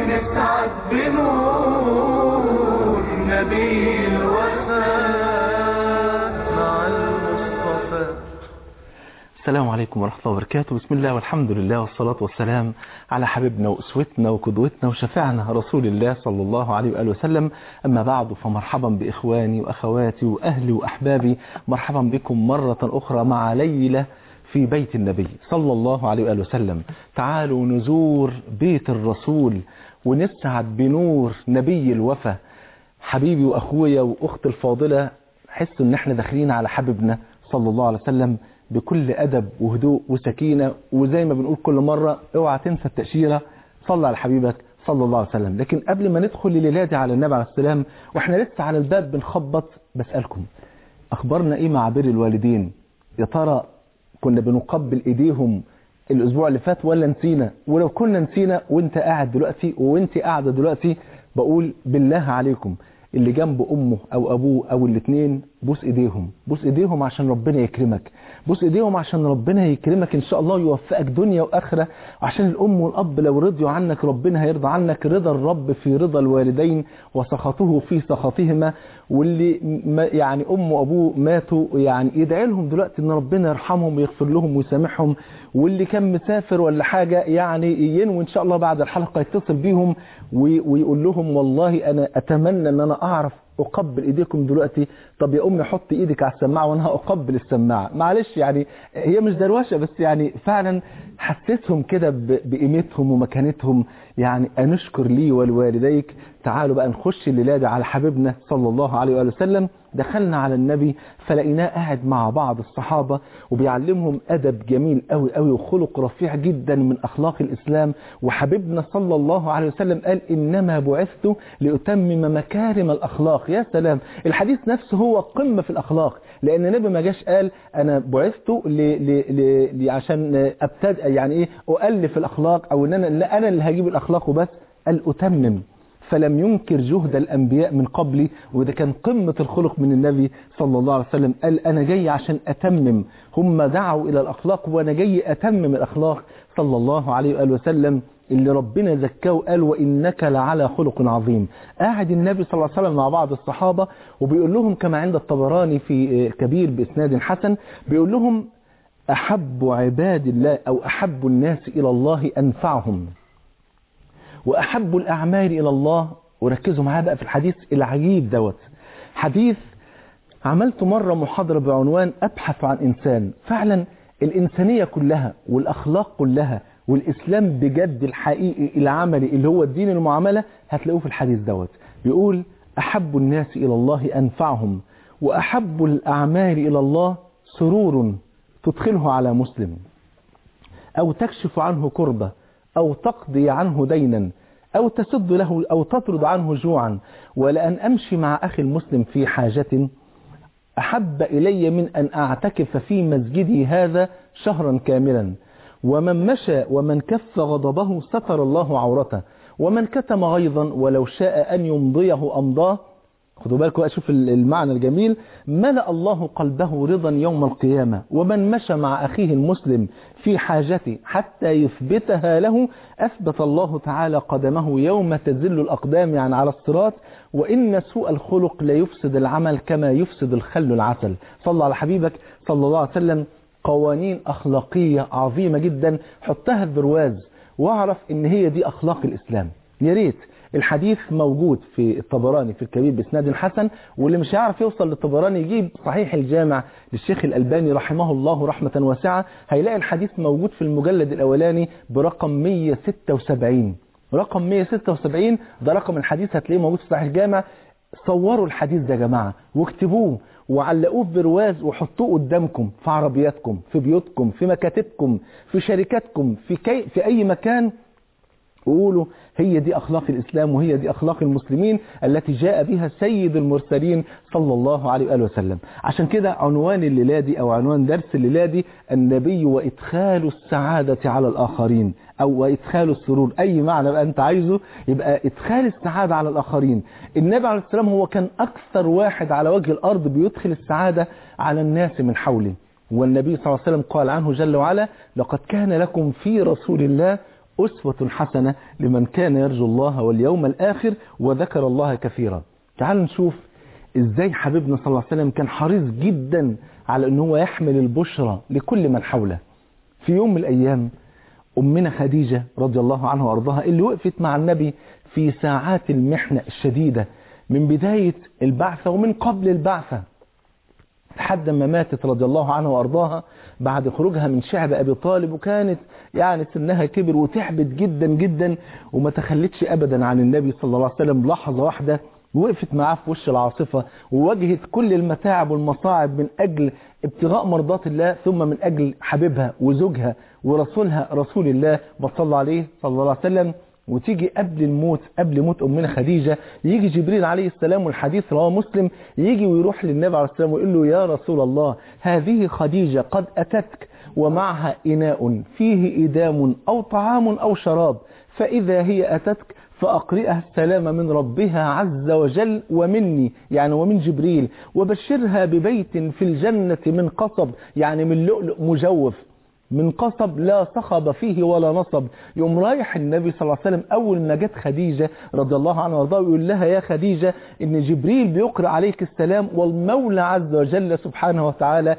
ونسعد بنور نبي الوفاء مع المصطفى. السلام عليكم ورحمة الله وبركاته. بسم الله والحمد لله والصلاة والسلام على حبيبنا وأسوتنا وقدوتنا وشفيعنا رسول الله صلى الله عليه وآله وسلم. أما بعد، فمرحبا بإخواني وأخواتي وأهلي وأحبابي، مرحبا بكم مرة أخرى مع ليلة في بيت النبي صلى الله عليه وآله وسلم. تعالوا نزور بيت الرسول ونسعد بنور نبي الوفا. حبيبي وأخويا وأخت الفاضلة، حسوا إن احنا داخلين على حبيبنا صلى الله عليه وسلم بكل أدب وهدوء وسكينة، وزي ما بنقول كل مرة اوعى تنسى التأشيرة، صلى على حبيبك صلى الله عليه وسلم. لكن قبل ما ندخل الليلة دي على النبي عليه السلام واحنا لسه على الباب بنخبط، بسألكم أخبارنا إيه مع بر الوالدين؟ يا ترى كنا بنقبل إيديهم الأسبوع اللي فات ولا نسينا؟ ولو كنا نسينا وانت قاعد دلوقتي وانت قاعدة دلوقتي، بقول بالله عليكم اللي جنب أمه أو أبوه أو الاثنين، بوس إيديهم، بوس إيديهم عشان ربنا يكرمك، بوس إيديهم عشان ربنا يكرمك إن شاء الله، يوفقك دنيا وآخرة. عشان الأم والأب لو رضيوا عنك ربنا هيرضى عنك. رضا الرب في رضا الوالدين وسخطه في سخطهما. واللي يعني أم وأبوه ماتوا، يعني يدعي لهم دلوقتي إن ربنا يرحمهم ويغفر لهم ويسامحهم. واللي كان مسافر ولا حاجة يعني ينوي إن شاء الله بعد الحلقة يتصل بيهم ويقول لهم والله أنا أتمنى أن أنا أعرف أقبل إيديكم دلوقتي. طب يا أمي حط إيدك على السماعة وأنا هأقبل السماعة. معلش يعني هي مش دروشة، بس يعني فعلا حسسهم كده بقيمتهم ومكانتهم. يعني أنشكر لي ولوالديك. تعالوا بقى نخش الليلة دي على حبيبنا صلى الله عليه وآله وسلم. دخلنا على النبي فلقيناه قاعد مع بعض الصحابة وبيعلمهم أدب جميل قوي قوي وخلق رفيع جدا من أخلاق الإسلام. وحبيبنا صلى الله عليه وسلم قال إنما بعثت لأتمم مكارم الأخلاق. يا سلام، الحديث نفسه هو قمة في الأخلاق، لأن النبي ما جاش قال أنا بعثت عشان أبتدأ يعني إيه أؤلف الأخلاق أو إن أنا اللي هجيب الأخلاق وبس. قال أتمم، فلم ينكر جهد الأنبياء من قبلي، وده كان قمة الخلق من النبي صلى الله عليه وسلم. قال أنا جاي عشان أتمم، هم دعوا إلى الأخلاق وأنا جاي أتمم الأخلاق صلى الله عليه وآله وسلم اللي ربنا زكاه. قال وإنك لعلى خلق عظيم. قاعد النبي صلى الله عليه وسلم مع بعض الصحابة وبيقول لهم كما عند الطبراني في الكبير بإسناد حسن، بيقول لهم أحب عباد الله أو أحب الناس إلى الله أنفعهم، وأحب الأعمال إلى الله. وركزوا معايا بقى في الحديث العجيب دوت. حديث عملت مرة محاضرة بعنوان أبحث عن إنسان فعلا الإنسانية كلها والأخلاق كلها والإسلام بجد الحقيقي العملي اللي هو الدين المعاملة، هتلاقوه في الحديث دوت. بيقول أحب الناس إلى الله أنفعهم، وأحب الأعمال إلى الله سرور تدخله على مسلم، أو تكشف عنه كربة، أو تقضي عنه دينا، أو تسد له أو تطرد عنه جوعا. ولأن أمشي مع أخي المسلم في حاجة أحب إلي من أن أعتكف في مسجدي هذا شهرا كاملا. ومن مشى ومن كف غضبه ستر الله عورته، ومن كتم غيظا ولو شاء أن يمضيه أمضاه. خدوا بالكم أشوف المعنى الجميل. ملأ الله قلبه رضا يوم القيامة. ومن مشى مع أخيه المسلم في حاجته حتى يثبتها له أثبت الله تعالى قدمه يوم تزل الأقدام يعني على الصراط. وإن سوء الخلق لا يفسد العمل كما يفسد الخل العسل. صلى على حبيبك صلى الله عليه وسلم. قوانين أخلاقية عظيمة جدا، حطها البرواز واعرف إن هي دي أخلاق الإسلام. يا ريت الحديث موجود في الطبراني في الكبير بإسناد حسن، واللي مش هيعرف يوصل للطبراني يجيب صحيح الجامع للشيخ الألباني رحمه الله رحمة واسعة، هيلاقي الحديث موجود في المجلد الأولاني برقم 176. رقم 176 ده رقم الحديث، هتلاقيه موجود في صحيح الجامع. صوروا الحديث ده يا جماعة واكتبوه وعلقوه في برواز وحطوه قدامكم في عربياتكم، في بيوتكم، في مكاتبكم، في شركاتكم، في أي مكان. وقولوا هي دي أخلاق الإسلام وهي دي أخلاق المسلمين التي جاء بها سيد المرسلين صلى الله عليه وآله وسلم. عشان كده عنوان الليلة دي أو عنوان درس الليلة دي النبي وإدخال السعادة على الآخرين، أو وإدخال السرور، أي معنى بقى أنت عايزه يبقى إدخال السعادة عليه الآخرين. النبي عليه السلام هو كان أكثر واحد على وجه الأرض بيدخل السعادة على الناس من حوله. والنبي صلى الله عليه وسلم قال عنه جل وعلا: لقد كان لكم في رسول الله أسوة حسنة لمن كان يرجو الله واليوم الآخر وذكر الله كثيرا. تعالوا نشوف إزاي حبيبنا صلى الله عليه وسلم كان حريص جدا على أنه هو يحمل البشرى لكل من حوله. في يوم من الأيام أمنا خديجة رضي الله عنها وأرضاها اللي وقفت مع النبي في ساعات المحنة الشديدة من بداية البعثة ومن قبل البعثة لحد ما ماتت رضي الله عنها وأرضاها بعد خروجها من شعب أبي طالب، وكانت يعني سنها كبر وتعبت جدا جدا وما تخلتش أبدا عن النبي صلى الله عليه وسلم لحظة واحدة، ووقفت معاه في وش العاصفة وواجهت كل المتاعب والمصاعب من أجل ابتغاء مرضات الله، ثم من أجل حبيبها وزوجها ورسولها رسول الله صلى عليه صلى الله عليه وسلم. وتيجي قبل الموت، قبل موت أمنا خديجة، يجي جبريل عليه السلام، والحديث رواه مسلم، يجي ويروح للنبي عليه السلام ويقول له يا رسول الله هذه خديجة قد أتتك ومعها إناء فيه إدام أو طعام أو شراب، فإذا هي أتتك فأقرئها السلام من ربها عز وجل ومني يعني ومن جبريل، وبشرها ببيت في الجنة من قصب يعني من لؤلؤ مجوف، من قصب لا صخب فيه ولا نصب. يوم رايح النبي صلى الله عليه وسلم أول ما جت خديجة رضي الله عنها وارضاها ويقول لها يا خديجة إن جبريل بيقرأ عليك السلام والمولى عز وجل سبحانه وتعالى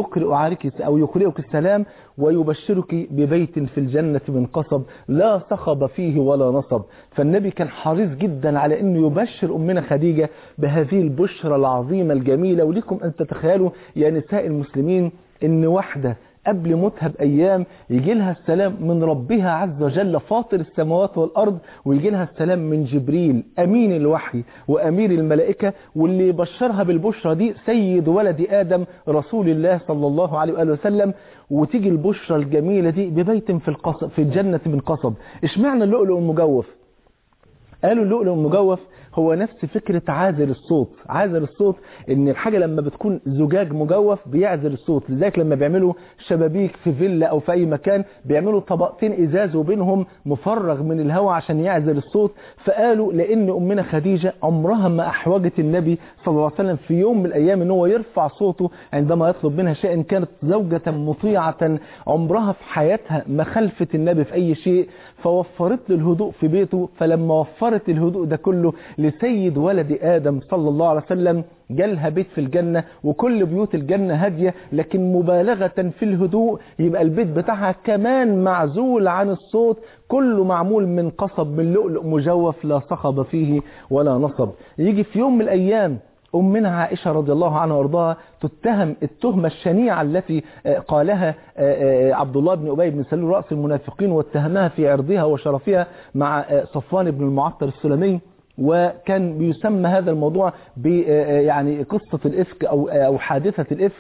يقرئك السلام ويبشرك ببيت في الجنة من قصب لا صخب فيه ولا نصب. فالنبي كان حريص جدا على أنه يبشر أمنا خديجة بهذه البشرى العظيمة الجميلة. ولكم أن تتخيلوا يا نساء المسلمين إن واحدة قبل موتها بأيام يجي لها السلام من ربها عز وجل فاطر السماوات والأرض، ويجي لها السلام من جبريل أمين الوحي وأمير الملائكة، واللي بشرها بالبشرى دي سيد ولد آدم رسول الله صلى الله عليه وآله وسلم. وتيجي البشرى الجميلة دي ببيت في الجنة من قصب. اشمعنى اللؤلؤ المجوف؟ قالوا اللؤلؤ المجوف هو نفس فكرة عازل الصوت. عازل الصوت ان الحاجة لما بتكون زجاج مجوف بيعزل الصوت، لذلك لما بيعملوا شبابيك في فيلا او في اي مكان بيعملوا طبقتين ازاز وبينهم مفرغ من الهواء عشان يعزل الصوت. فقالوا لان امنا خديجة عمرها ما احوجت النبي صلى الله عليه وسلم في يوم من الايام ان هو يرفع صوته عندما يطلب منها شيء. كانت زوجة مطيعة عمرها في حياتها ما خلفت النبي في اي شيء، فوفرت له الهدوء في بيته. فلما وفرت الهدوء ده كله لسيد ولد آدم صلى الله عليه وسلم جالها بيت في الجنة، وكل بيوت الجنة هادية لكن مبالغة في الهدوء، يبقى البيت بتاعها كمان معزول عن الصوت، كله معمول من قصب من لؤلؤ مجوف لا صخب فيه ولا نصب. يجي في يوم من الأيام أمنا عائشة رضي الله عنها وارضاها تتهم التهمة الشنيعة التي قالها عبد الله بن أبي بن سلول رأس المنافقين، واتهمها في عرضها وشرفها مع صفوان بن المعطر السلمي. وكان بيسمى هذا الموضوع يعني قصة الإفك أو حادثة الإفك.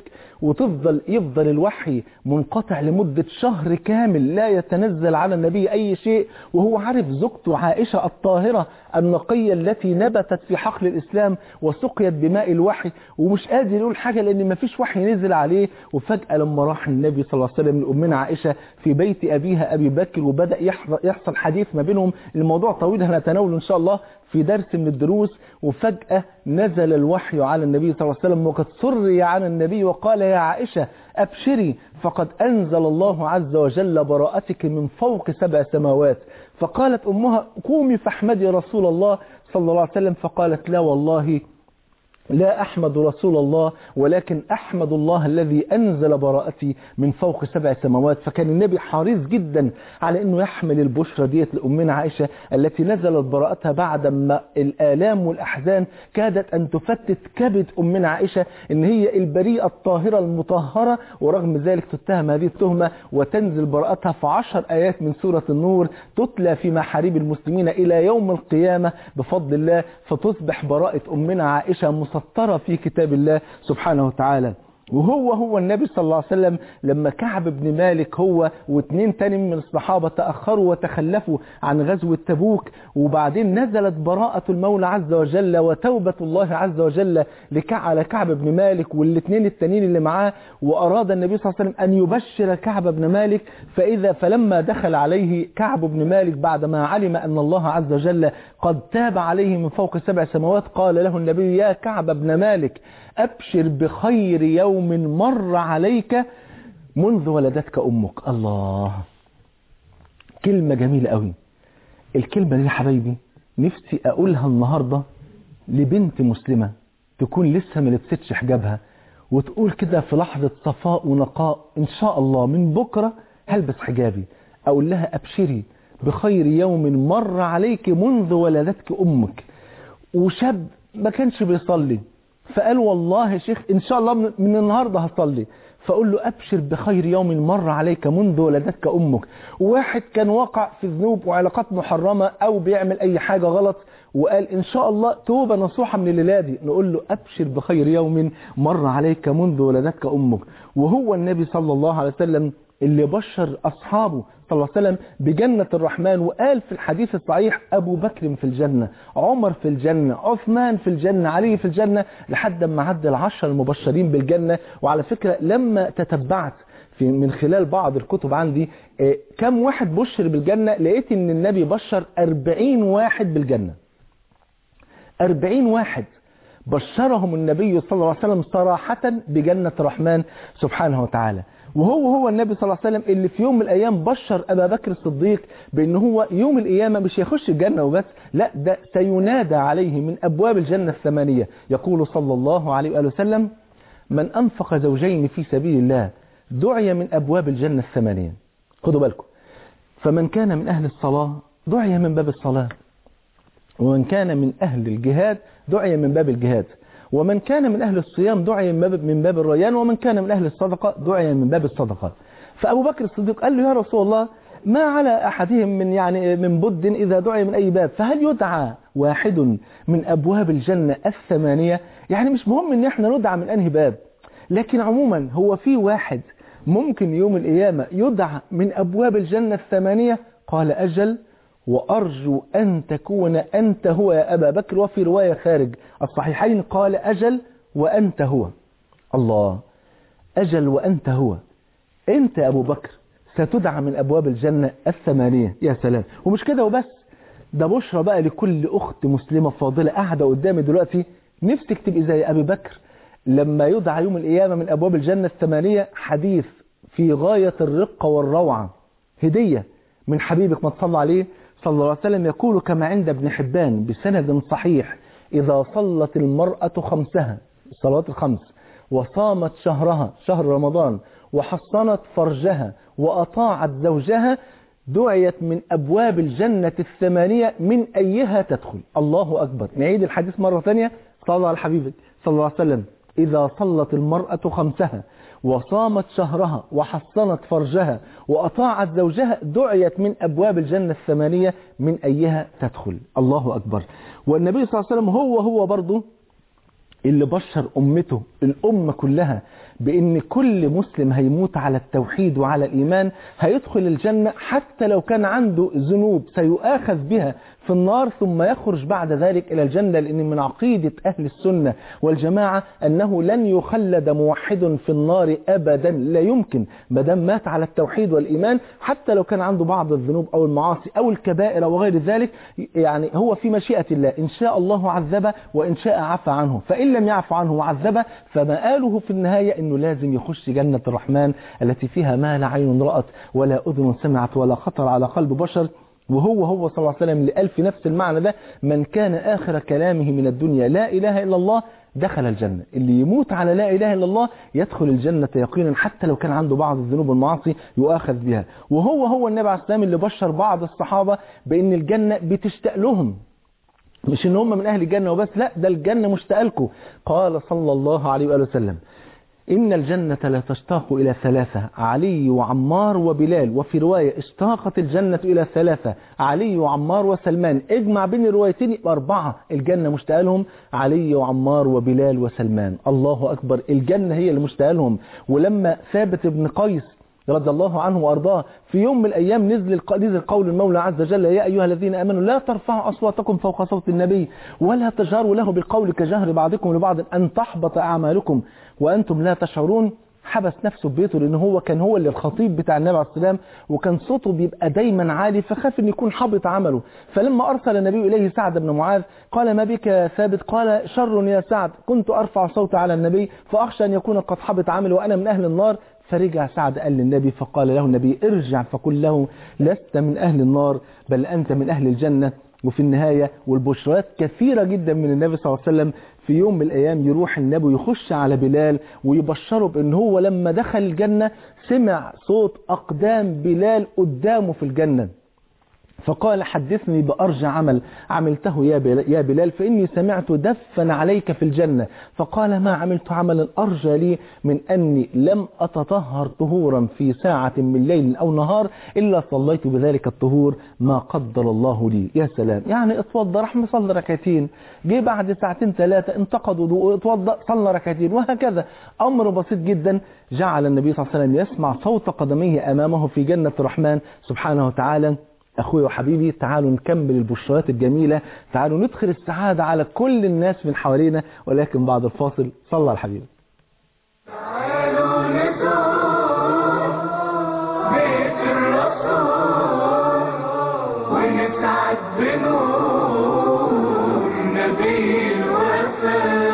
يفضل الوحي منقطع لمدة شهر كامل لا يتنزل على النبي أي شيء، وهو عارف زوجته عائشة الطاهرة النقية التي نبتت في حقل الإسلام وسقيت بماء الوحي، ومش قادر يقول حاجة لأن ما فيش وحي نزل عليه. وفجأة لما راح النبي صلى الله عليه وسلم لأمنا عائشة في بيت أبيها أبي بكر وبدأ يحصل حديث ما بينهم، الموضوع طويل هنتناوله إن شاء الله في درس من الدروس. وفجأة نزل الوحي على النبي صلى الله عليه وسلم وقد سري عن النبي وقال يا عائشة أبشري فقد أنزل الله عز وجل براءتك من فوق 7 سماوات. فقالت أمها قومي فاحمدي رسول الله صلى الله عليه وسلم، فقالت لا والله لا أحمد رسول الله ولكن أحمد الله الذي أنزل براءتي من فوق 7 سماوات. فكان النبي حريص جدا على أنه يحمل البشرى ديت لأمنا عائشة التي نزلت براءتها بعد ما الآلام والأحزان كادت أن تفتت كبد أمنا عائشة إن هي البريئة الطاهرة المطهرة، ورغم ذلك تتهم هذه التهمة وتنزل براءتها في 10 آيات من سورة النور تتلى في محاريب المسلمين إلى يوم القيامة بفضل الله، فتصبح براءة أمنا عائشة مسطرة في كتاب الله سبحانه وتعالى. وهو النبي صلى الله عليه وسلم لما كعب بن مالك هو و2 تاني من الصحابة تأخروا وتخلفوا عن غزوة تبوك، وبعدين نزلت براءة المولى عز وجل وتوبة الله عز وجل على كعب بن مالك وال2 التانيين اللي معاه، وأراد النبي صلى الله عليه وسلم أن يبشر كعب بن مالك. فلما دخل عليه كعب بن مالك بعدما علم أن الله عز وجل قد تاب عليه من فوق 7 سماوات قال له النبي يا كعب بن مالك أبشر بخير يوم مر عليك منذ ولدتك أمك. الله، كلمة جميلة قوي. الكلمة دي يا حبايبي نفسي أقولها النهاردة لبنت مسلمة تكون لسه ما لبستش حجابها، وتقول كده في لحظة صفاء ونقاء إن شاء الله من بكرة هلبس حجابي. أقول لها أبشري بخير يوم مر عليك منذ ولدتك أمك. وشاب ما كانش بيصلي فقال والله يا شيخ إن شاء الله من النهاردة هصلي، فأقول له أبشر بخير يوم مر عليك منذ ولدتك أمك. واحد كان واقع في ذنوب وعلاقات محرمة أو بيعمل أي حاجة غلط وقال إن شاء الله توبة نصوحة من الليلة دي، نقول له أبشر بخير يوم مر عليك منذ ولدتك أمك. وهو النبي صلى الله عليه وسلم اللي بشر أصحابه صلى الله عليه وسلم بجنة الرحمن، وقال في الحديث الصحيح أبو بكر في الجنة، عمر في الجنة، عثمان في الجنة، علي في الجنة، لحد ما عدى 10 المبشرين بالجنة. وعلى فكرة لما تتبعت من خلال بعض الكتب عندي كم واحد بشر بالجنة، لقيت ان النبي بشر 40 واحد بالجنة. 40 واحد بشرهم النبي صلى الله عليه وسلم صراحة بجنة الرحمن سبحانه وتعالى. وهو النبي صلى الله عليه وسلم اللي في يوم من الأيام بشر أبا بكر الصديق بأنه هو يوم القيامة مش يخش الجنة وبس، لا ده سينادى عليه من أبواب الجنة الثمانية. يقول صلى الله عليه وآله وسلم من أنفق زوجين في سبيل الله دعي من أبواب الجنة الثمانية. خدوا بالكم، فمن كان من أهل الصلاة دعي من باب الصلاة، ومن كان من أهل الجهاد دعي من باب الجهاد، ومن كان من أهل الصيام دعي من باب الريان، ومن كان من أهل الصدقة دعي من باب الصدقة. فأبو بكر الصديق قال له يا رسول الله ما على أحدهم من بد إذا دعي من أي باب، فهل يدعى واحد من أبواب الجنة الثمانية؟ يعني مش مهم إن احنا ندعى من أنهي باب، لكن عموما هو في واحد ممكن يوم القيامة يدعى من أبواب الجنة الثمانية. قال أجل وأرجو أن تكون أنت هو يا أبا بكر. وفي رواية خارج الصحيحين قال أجل وأنت هو. الله، أجل وأنت هو، أنت أبو بكر ستدعى من أبواب الجنة الثمانية. يا سلام. ومش كده وبس، ده بشرى بقى لكل أخت مسلمة فاضلة قاعدة قدامي دلوقتي نفسك تبقي زي أبي بكر لما يدعى يوم القيامة من أبواب الجنة الثمانية. حديث في غاية الرقة والروعة، هدية من حبيبك ما تصلى عليه صلى الله عليه وسلم، يقول كما عند ابن حبان بسند صحيح إذا صلت المرأة خمسها، الصلوات الخمس، وصامت شهرها شهر رمضان، وحصنت فرجها وأطاعت زوجها دعيت من أبواب الجنة الثمانية من أيها تدخل. الله أكبر. نعيد الحديث مرة ثانية، صلى على حبيبك صلى الله عليه وسلم إذا صلت المرأة خمسها وصامت شهرها وحصنت فرجها وأطاعت زوجها دعيت من أبواب الجنة الثمانية من أيها تدخل. الله أكبر. والنبي صلى الله عليه وسلم هو برضو اللي بشر أمته الأمة كلها بأن كل مسلم هيموت على التوحيد وعلى الإيمان هيدخل الجنة حتى لو كان عنده ذنوب سيؤاخذ بها في النار ثم يخرج بعد ذلك إلى الجنة، لأن من عقيدة أهل السنة والجماعة أنه لن يخلد موحد في النار أبدا، لا يمكن ما دام مات على التوحيد والإيمان حتى لو كان عنده بعض الذنوب أو المعاصي أو الكبائر وغير ذلك. يعني هو في مشيئة الله، إن شاء الله عذبه وإن شاء عفى عنه، فإن لم يعفو عنه وعذبه فمآله في النهاية إنه لازم يخش جنة الرحمن التي فيها ما لا عين رأت ولا أذن سمعت ولا خطر على قلب بشر. وهو صلى الله عليه وسلم لقال في نفس المعنى ده من كان آخر كلامه من الدنيا لا إله إلا الله دخل الجنة. اللي يموت على لا إله إلا الله يدخل الجنة يقينا حتى لو كان عنده بعض الذنوب والمعاصي يؤاخذ بها. وهو النبي عليه السلام اللي بشر بعض الصحابة بأن الجنة بتشتاق لهم، مش ان هم من أهل الجنة وبس، لا ده الجنة مشتاقة لكم. قال صلى الله عليه وآله وسلم إن الجنة لا تشتاق إلى ثلاثة، علي وعمار وبلال. وفي رواية اشتاقت الجنة إلى ثلاثة، علي وعمار وسلمان. اجمع بين الروايتين 4 الجنة مشتاقة لهم، علي وعمار وبلال وسلمان. الله أكبر. الجنة هي اللي مشتاقة لهم. ولما ثابت بن قيس رضي الله عنه وأرضاه في يوم من الأيام نزل قول المولى عز وجل يا أيها الذين آمنوا لا ترفعوا أصواتكم فوق صوت النبي ولا تجهروا له بالقول كجهر بعضكم لبعض أن تحبط أعمالكم وأنتم لا تشعرون. حبس نفسه ببيته لأنه هو كان هو اللي الخطيب بتاع النبي عليه السلام وكان صوته بيبقى دايما عالي، فخاف أن يكون حبط عمله. فلما أرسل النبي إليه سعد بن معاذ قال ما بك يا ثابت؟ قال شر يا سعد، كنت أرفع صوت على النبي فأخشى أن يكون قد حبط عمله وأنا من أهل النار فرجع سعد قال للنبي، فقال له النبي ارجع فقل له لست من أهل النار بل أنت من أهل الجنة. وفي النهاية والبشرات كثيرة جدا من النبي صلى الله عليه وسلم، في يوم من الأيام يروح النبي يخش على بلال ويبشره بأن هو لما دخل الجنة سمع صوت أقدام بلال قدامه في الجنة، فقال حدثني بأرجى عمل عملته يا بلال فإني سمعت دفن عليك في الجنة. فقال ما عملت عملا أرجى لي من أني لم أتطهر طهورا في ساعة من ليل أو نهار إلا صليت بذلك الطهور ما قدر الله لي. يا سلام، يعني اتوضى راح مصلي ركعتين، جه بعد ساعتين ثلاثة انتقد وضوء اتوضى صلى ركعتين، وهكذا أمر بسيط جدا. جعل النبي صلى الله عليه وسلم يسمع صوت قدميه أمامه في جنة الرحمن سبحانه وتعالى. أخوي وحبيبي تعالوا نكمل البشرات الجميلة، تعالوا ندخل السعادة على كل الناس من حوالينا، ولكن بعد الفاصل صلى على الحبيب. تعالوا نزور بيت الرسول ونسعد بنور نبي الوفاء.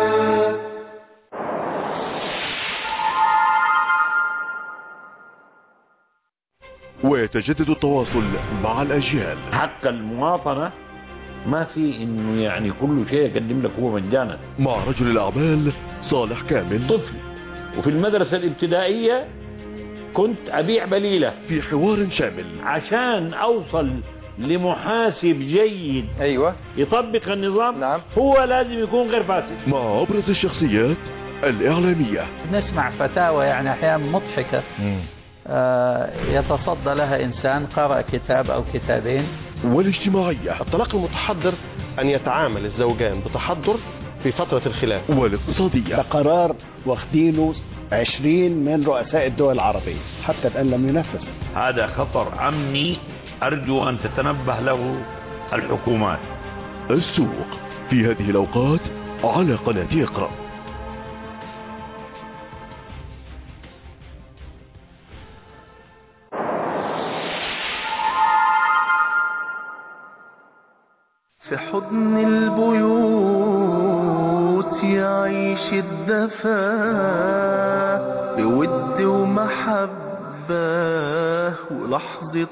ويتجدد التواصل مع الأجيال. حق المواطنة ما في انه يعني كل شيء يقدم لك هو مجانا. مع رجل الأعمال صالح كامل. طفل وفي المدرسة الابتدائية كنت أبيع بليلة في حوار شامل عشان أوصل لمحاسب جيد أيوة يطبق النظام. نعم. هو لازم يكون غير فاسد. مع أبرز الشخصيات الإعلامية. نسمع فتاوى يعني أحيانا مضحكة يتصدى لها إنسان قرأ كتاب أو كتابين. والاجتماعية. الطلاق المتحضر أن يتعامل الزوجان بتحضر في فترة الخلاف. والاقتصادية. ده قرار واخدينه 20 من رؤساء الدول العربية حتى الآن لم ينفذ. هذا خطر عمي أرجو أن تتنبه له الحكومات. السوق في هذه الأوقات على قناة اقرأ. في حضن البيوت يعيش الدفا بود ومحبة ولحظة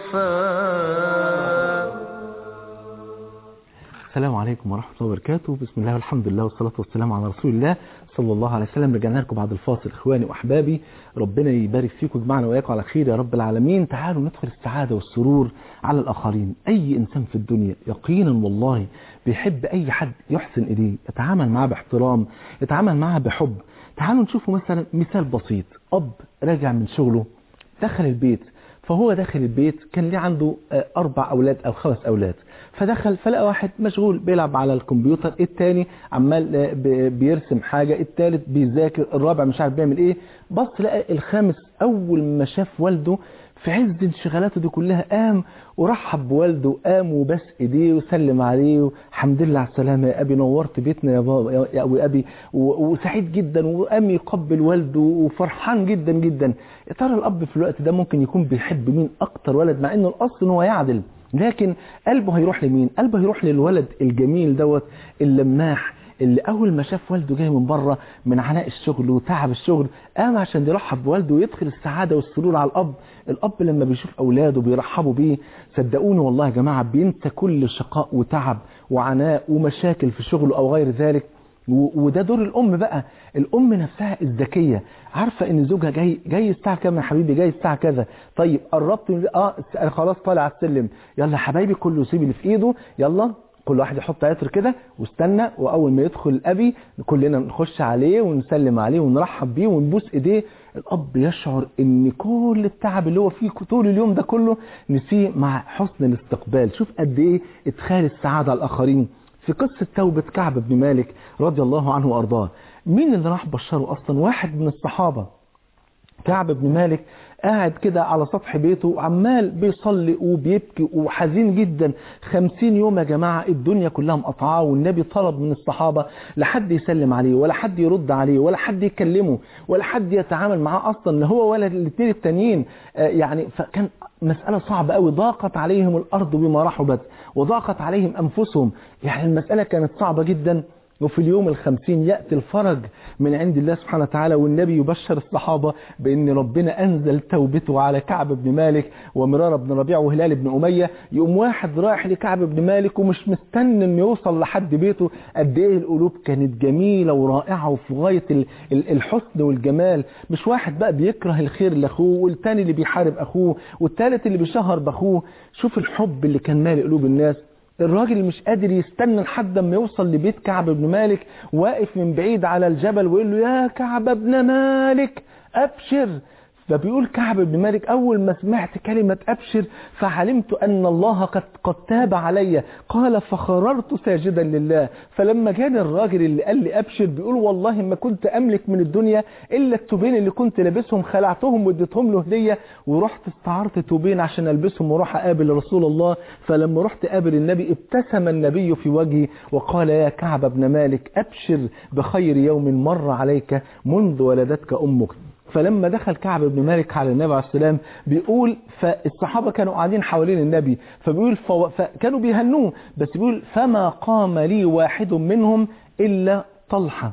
صفا. السلام عليكم ورحمة الله وبركاته. بسم الله والحمد لله والصلاة والسلام على رسول الله صلى الله عليه وسلم. رجعنا لكم بعد الفاصل إخواني وأحبابي، ربنا يبارك فيكم ويجمعنا وإياكم على خير يا رب العالمين. تعالوا ندخل السعادة والسرور على الآخرين. أي إنسان في الدنيا يقينا والله بيحب أي حد يحسن إليه، يتعامل معه باحترام، يتعامل معه بحب. تعالوا نشوفوا مثلا مثال بسيط. أب راجع من شغله دخل البيت، فهو داخل البيت كان ليه عنده 4 أولاد أو 5 أولاد، فدخل فلقى واحد مشغول بيلعب على الكمبيوتر، التاني عمال بيرسم حاجة، التالت بيذاكر، الرابع مش عارف بيعمل ايه. بص لقى الخامس أول ما شاف والده في عز انشغالاته دي كلها قام ورحب بوالده، قام وبس ايديه وسلم عليه، الحمد لله على السلامة يا أبي، نورت بيتنا يا بابا يا أبي، وسعيد جدا، وقام يقبل والده وفرحان جدا جدا. يا ترى الأب في الوقت ده ممكن يكون بيحب مين أكتر ولد، مع إنه الأصل إن هو يعدل، لكن قلبه هيروح لمين؟ قلبه هيروح للولد الجميل دوت اللماح اللي أول ما شاف والده جاي من بره من عناء الشغل وتعب الشغل قام عشان يرحب بوالده ويدخل السعادة والسرور على الأب. الأب لما بيشوف أولاده بيرحبوا بيه صدقوني والله يا جماعة بينسى كل شقاء وتعب وعناء ومشاكل في شغله أو غير ذلك. وده دور الأم بقى. الأم نفسها الذكية عارفة إن زوجها جاي الساعة كام يا حبيبي، جاي الساعة كذا، طيب قربت خلاص طالع على السلم، يلا يا حبايبي كله يسيب اللي في إيده، يلا كل واحد يحط عطر كده واستنى، وأول ما يدخل الأبي كلنا نخش عليه ونسلم عليه ونرحب بيه ونبوس إيديه. الأب يشعر إن كل التعب اللي هو فيه طول اليوم ده كله نسيه مع حسن الاستقبال. شوف قد إيه إدخال السعادة على الآخرين. في قصة توبة كعب بن مالك رضي الله عنه وأرضاه، مين اللي راح بشره أصلا؟ واحد من الصحابة. كعب بن مالك قاعد كده على سطح بيته عمال بيصلي وبيبكي وحزين جدا. 50 يوم يا جماعة الدنيا كلها مقطعاه، والنبي طلب من الصحابة لا حد يسلم عليه ولا حد يرد عليه ولا حد يكلمه ولا حد يتعامل معاه أصلا، لا هو ولا الاثنين التانيين. يعني فكان مسألة صعبة قوي، ضاقت عليهم الأرض بما رحبت وضاقت عليهم أنفسهم، يعني المسألة كانت صعبة جدا. وفي اليوم 50 يأتي الفرج من عند الله سبحانه وتعالى، والنبي يبشر الصحابة بأن ربنا أنزل توبته على كعب بن مالك ومرارة بن ربيع وهلال بن أمية. يقوم واحد رايح لكعب بن مالك ومش مستني أن يوصل لحد بيته. قد إيه القلوب كانت جميلة ورائعة وفي غاية الحسن والجمال. مش واحد بقى بيكره الخير لأخوه، والتاني اللي بيحارب أخوه، والتالت اللي بيشهر بأخوه. شوف الحب اللي كان مالي قلوب الناس. الراجل مش قادر يستنى لحد ما يوصل لبيت كعب بن مالك، واقف من بعيد على الجبل ويقول له يا كعب بن مالك أبشر. فبيقول كعب بن مالك أول ما سمعت كلمة أبشر فعلمت أن الله قد تاب علي. قال فخررت ساجدا لله. فلما جاني الراجل اللي قال لي أبشر بيقول والله ما كنت أملك من الدنيا إلا التوبين اللي كنت لابسهم، خلعتهم واديتهم له هدية، ورحت استعرت توبين عشان ألبسهم وروح أقابل رسول الله. فلما رحت أقابل النبي ابتسم النبي في وجهي وقال يا كعب بن مالك أبشر بخير يوم مر عليك منذ ولدتك أمك. فلما دخل كعب بن مالك على النبي عليه السلام بيقول فالصحابة كانوا قاعدين حوالين النبي، فبيقول فكانوا بيهنوه، بس بيقول فما قام لي واحد منهم إلا طلحة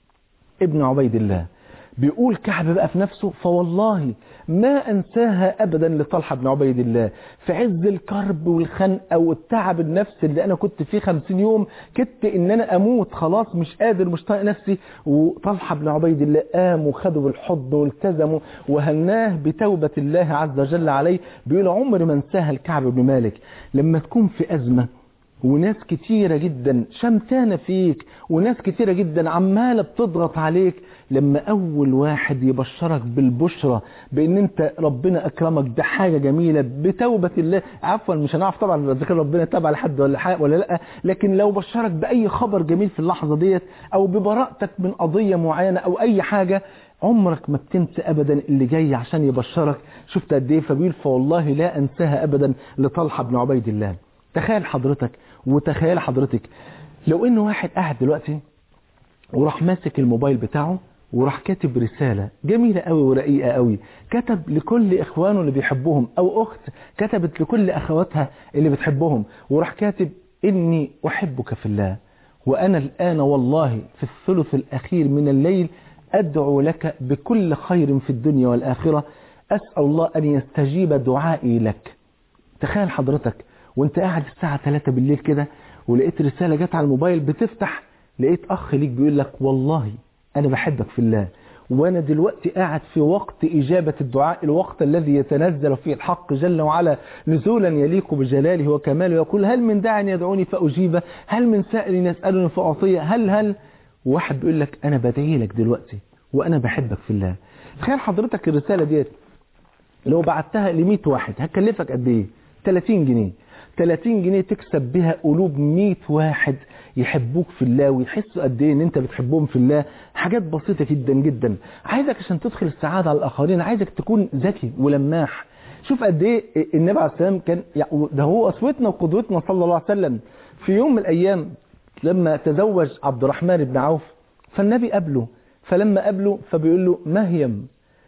ابن عبيد الله. بيقول كعب بقى في نفسه فوالله ما أنساها أبدا لطلحة بن عبيد الله. في عز الكرب والخنقة والتعب النفسي اللي أنا كنت فيه 50 يوم كدت إن أنا أموت خلاص، مش قادر، مش طايق نفسي، وطلحة بن عبيد الله قام وخده بالحضن والتزمه وهناه بتوبة الله عز وجل عليه. بيقول عمر ما انساها الكعب بن مالك. لما تكون في أزمة وناس كتيرة جدا شمتانة فيك وناس كتيرة جدا عمالة بتضغط عليك، لما أول واحد يبشرك بالبشرة بأن أنت ربنا أكرمك ده حاجة جميلة بتوبة الله، عفوا مش هنعرف طبعا إذا كان ربنا تابع لحد ولا لا، لكن لو بشرك بأي خبر جميل في اللحظة ديت أو ببراءتك من قضية معينة أو أي حاجة، عمرك ما بتنسى أبدا اللي جاي عشان يبشرك. شفت قد إيه؟ فبيقول فوالله لا أنساها أبدا لطلحة بن عبيد الله. تخيل حضرتك وتخيل حضرتك لو إنه واحد قاعد دلوقتي وراح ماسك الموبايل بتاعه وراح كاتب رسالة جميلة قوي ورقيقة قوي، كتب لكل إخوانه اللي بيحبهم، أو أخت كتبت لكل أخواتها اللي بتحبهم، وراح كاتب إني أحبك في الله، وأنا الآن والله في الثلث الأخير من الليل أدعو لك بكل خير في الدنيا والآخرة، أسأل الله أن يستجيب دعائي لك. تخيل حضرتك وانت قاعد الساعة 3 بالليل كده ولقيت رسالة جت على الموبايل، بتفتح لقيت أخ ليك بيقول لك والله أنا بحبك في الله، وأنا دلوقتي قاعد في وقت إجابة الدعاء، الوقت الذي يتنزل فيه الحق جل وعلا نزولا يليق بجلاله وكماله، يقول هل من داع يدعوني فأجيبه، هل من سائل يسألني فأعطيه، هل واحد بيقول لك أنا بدعي لك دلوقتي وأنا بحبك في الله. تخيل حضرتك الرسالة ديت لو بعتها ل100 واحد هتكلفك قد إيه؟ 30 جنيه. 30 جنيه تكسب بها قلوب 100 واحد يحبوك في الله ويحسوا قد ايه ان انت بتحبهم في الله. حاجات بسيطة جدا جدا. عايزك عشان تدخل السعادة على الاخرين عايزك تكون ذكي ولماح. شوف قد ايه النبي عليه السلام كان ده هو اسوتنا وقدوتنا صلى الله عليه وسلم. في يوم من الايام لما تزوج عبد الرحمن بن عوف فالنبي قابله، فلما قابله فبيقول له مهيم،